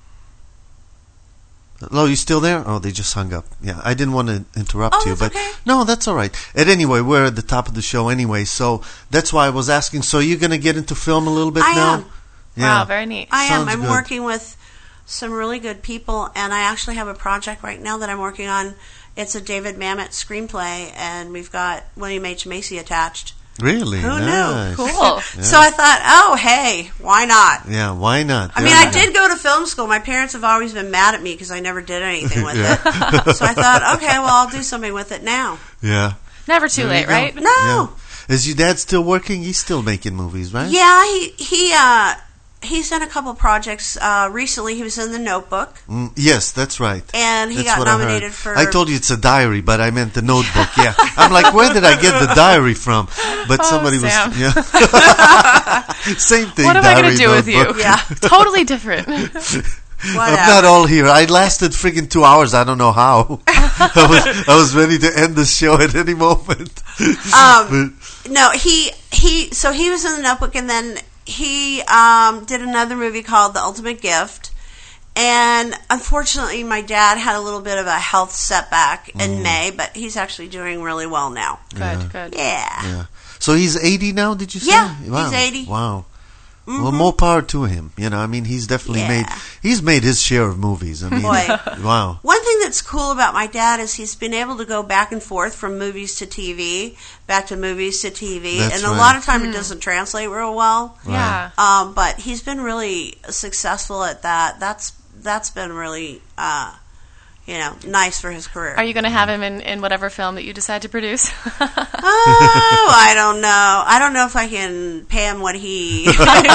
Hello, you still there? Oh, they just hung up. Yeah, I didn't want to interrupt Oh, you, that's but okay. no, that's all right. And anyway, we're at the top of the show anyway, so that's why I was asking. So you're going to get into film a little bit I now? am. Yeah. Wow, very neat. I am. Sounds I'm good. working with some really good people, and I actually have a project right now that I'm working on. It's a David Mamet screenplay, and we've got William H. Macy attached. Really? Who nice. knew? Cool. Yeah. So I thought, oh, hey, why not? Yeah, why not? I There mean, you I go. did go to film school. My parents have always been mad at me because I never did anything with Yeah. it. So I thought, okay, well, I'll do something with it now. Yeah. Never too There you late, go. right? No. Yeah. Is your dad still working? He's still making movies, right? Yeah, he he uh he's done a couple projects. Uh, recently, he was in The Notebook, Mm, yes, that's right. and he That's got what I nominated heard. for. I told you it's a diary, but I meant the notebook. Yeah, I'm like, where did I get the diary from? But Oh, somebody Sam. was. Yeah. Same thing. What am I diary, going to do with you? notebook. Yeah. Totally different. I'm Whatever. not all here. I lasted friggin' two hours. I don't know how. I was I was ready to end the show at any moment. Um, no, he he. So he was in The Notebook, and then he um, did another movie called The Ultimate Gift. And unfortunately, my dad had a little bit of a health setback in Mm. May, but he's actually doing really well now. Good, Yeah. good. Yeah. Yeah. So he's eighty now, did you say? Yeah, Wow. he's eighty. Wow. Well, Mhm. more power to him. You know, I mean, he's definitely Yeah. made he's made his share of movies. I mean, Boy. wow. One thing that's cool about my dad is he's been able to go back and forth from movies to T V, back to movies to T V, That's and a right. lot of time it doesn't translate real well. Yeah. Um, but he's been really successful at that. That's that's been really, uh, you know, nice for his career. Are you going to have him in, in whatever film that you decide to produce? Oh, I don't know. I don't know if I can pay him what he.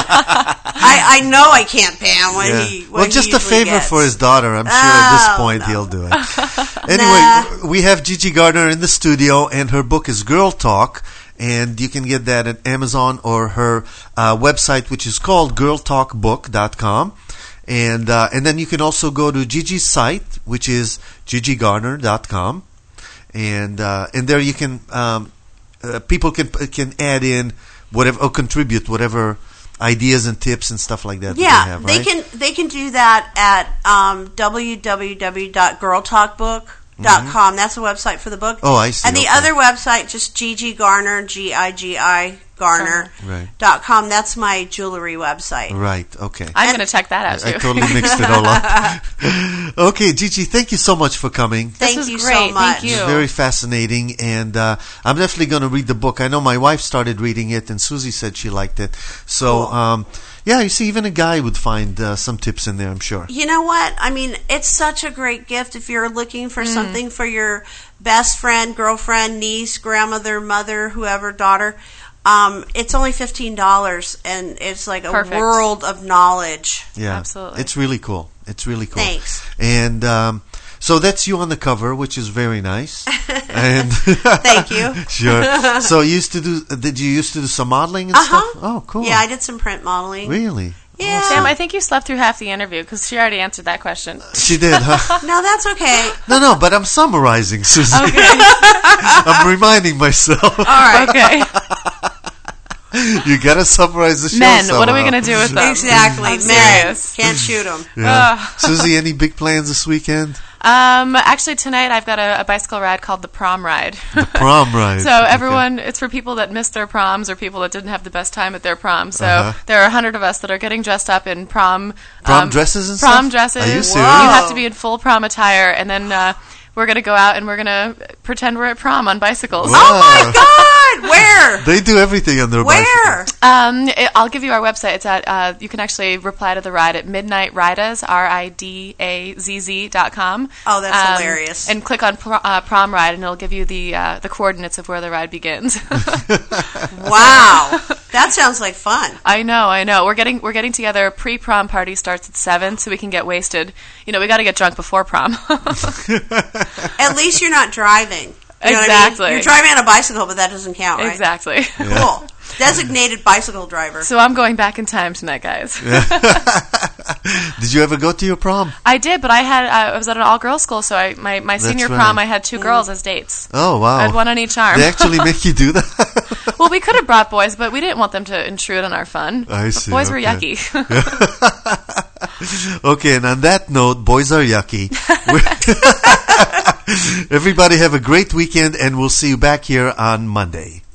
I, I know I can't pay him what Yeah. he. What Well, he just a usually favor gets. for his daughter. I'm sure at this Oh, point no. he'll do it. Anyway, we have Gigi Gardner in the studio, and her book is Girl Talk. And you can get that at Amazon or her uh, website, which is called girl talk book dot com. And uh, and then you can also go to Gigi's site, which is gigi gardner dot com. And uh, and there you can um, uh, people can can add in whatever or contribute whatever ideas and tips and stuff like that. that Yeah, they, have, they right? can they can do that at um, w w w dot girl talk book dot com. That's the website for the book. Oh, I see. And the Okay. other website, just Gigi Garner, G I G I Garner Right. dot com. That's my jewelry website. Right. Okay. I'm going to check that out, too. I totally mixed it all up. Okay, Gigi, thank you so much for coming. Thank was you great. so Thank much. you. It's very fascinating, and uh, I'm definitely going to read the book. I know my wife started reading it, and Susie said she liked it. So, Cool. um, yeah, you see, even a guy would find uh, some tips in there, I'm sure. You know what? I mean, it's such a great gift if you're looking for something for your best friend, girlfriend, niece, grandmother, mother, whoever, daughter. Um, it's only fifteen dollars, and it's like a Perfect. world of knowledge. Yeah, Absolutely. It's really cool. It's really cool. Thanks. And um, so that's you on the cover, which is very nice. And Thank you. Sure. So you used to do? Did you used to do some modeling and Uh-huh. stuff? Oh, cool. Yeah, I did some print modeling. Really? Yeah. Sam, I think you slept through half the interview because she already answered that question. She did, huh? No, that's okay. No, no, but I'm summarizing, Susie. Okay. I'm reminding myself. All right. Okay. You gotta summarize the show Men, somehow. what are we going to do with them? Exactly. I'm Men. serious. Can't shoot them. Yeah. Susie, any big plans this weekend? Um, actually, tonight I've got a, a bicycle ride called the Prom Ride. The prom ride. So everyone, it's for people that missed their proms or people that didn't have the best time at their prom. So Uh-huh. there are a hundred of us that are getting dressed up in prom Prom um, dresses and prom stuff? dresses. Are you serious? You have to be in full prom attire, and then uh, we're gonna go out and we're gonna pretend we're at prom on bicycles. Wow. Oh my God! Where? They do everything on their Where? bicycles. Um, it, I'll give you our website. It's at uh, you can actually reply to the ride at midnight ridas r i d a z z dot com. Oh, that's Um, hilarious. And click on pro, uh, prom ride, and it'll give you the uh, the coordinates of where the ride begins. Wow, that sounds like fun. I know, I know. We're getting we're getting together. Pre prom party starts at seven, so we can get wasted. You know, we got to get drunk before prom. At least you're not driving. You know what I mean? Exactly. You're driving on a bicycle, but that doesn't count, right? Exactly. Cool. Designated bicycle driver. So I'm going back in time tonight, guys. Did you ever go to your prom? I did, but I had uh, I was at an all girls school, so I my, my That's senior right. prom I had two girls as dates. Oh, wow. I had one on each arm. They actually make you do that? Well, we could have brought boys, but we didn't want them to intrude on our fun. I see. Boys were okay. yucky. Okay, and on that note, boys are yucky. Everybody have a great weekend, and we'll see you back here on Monday.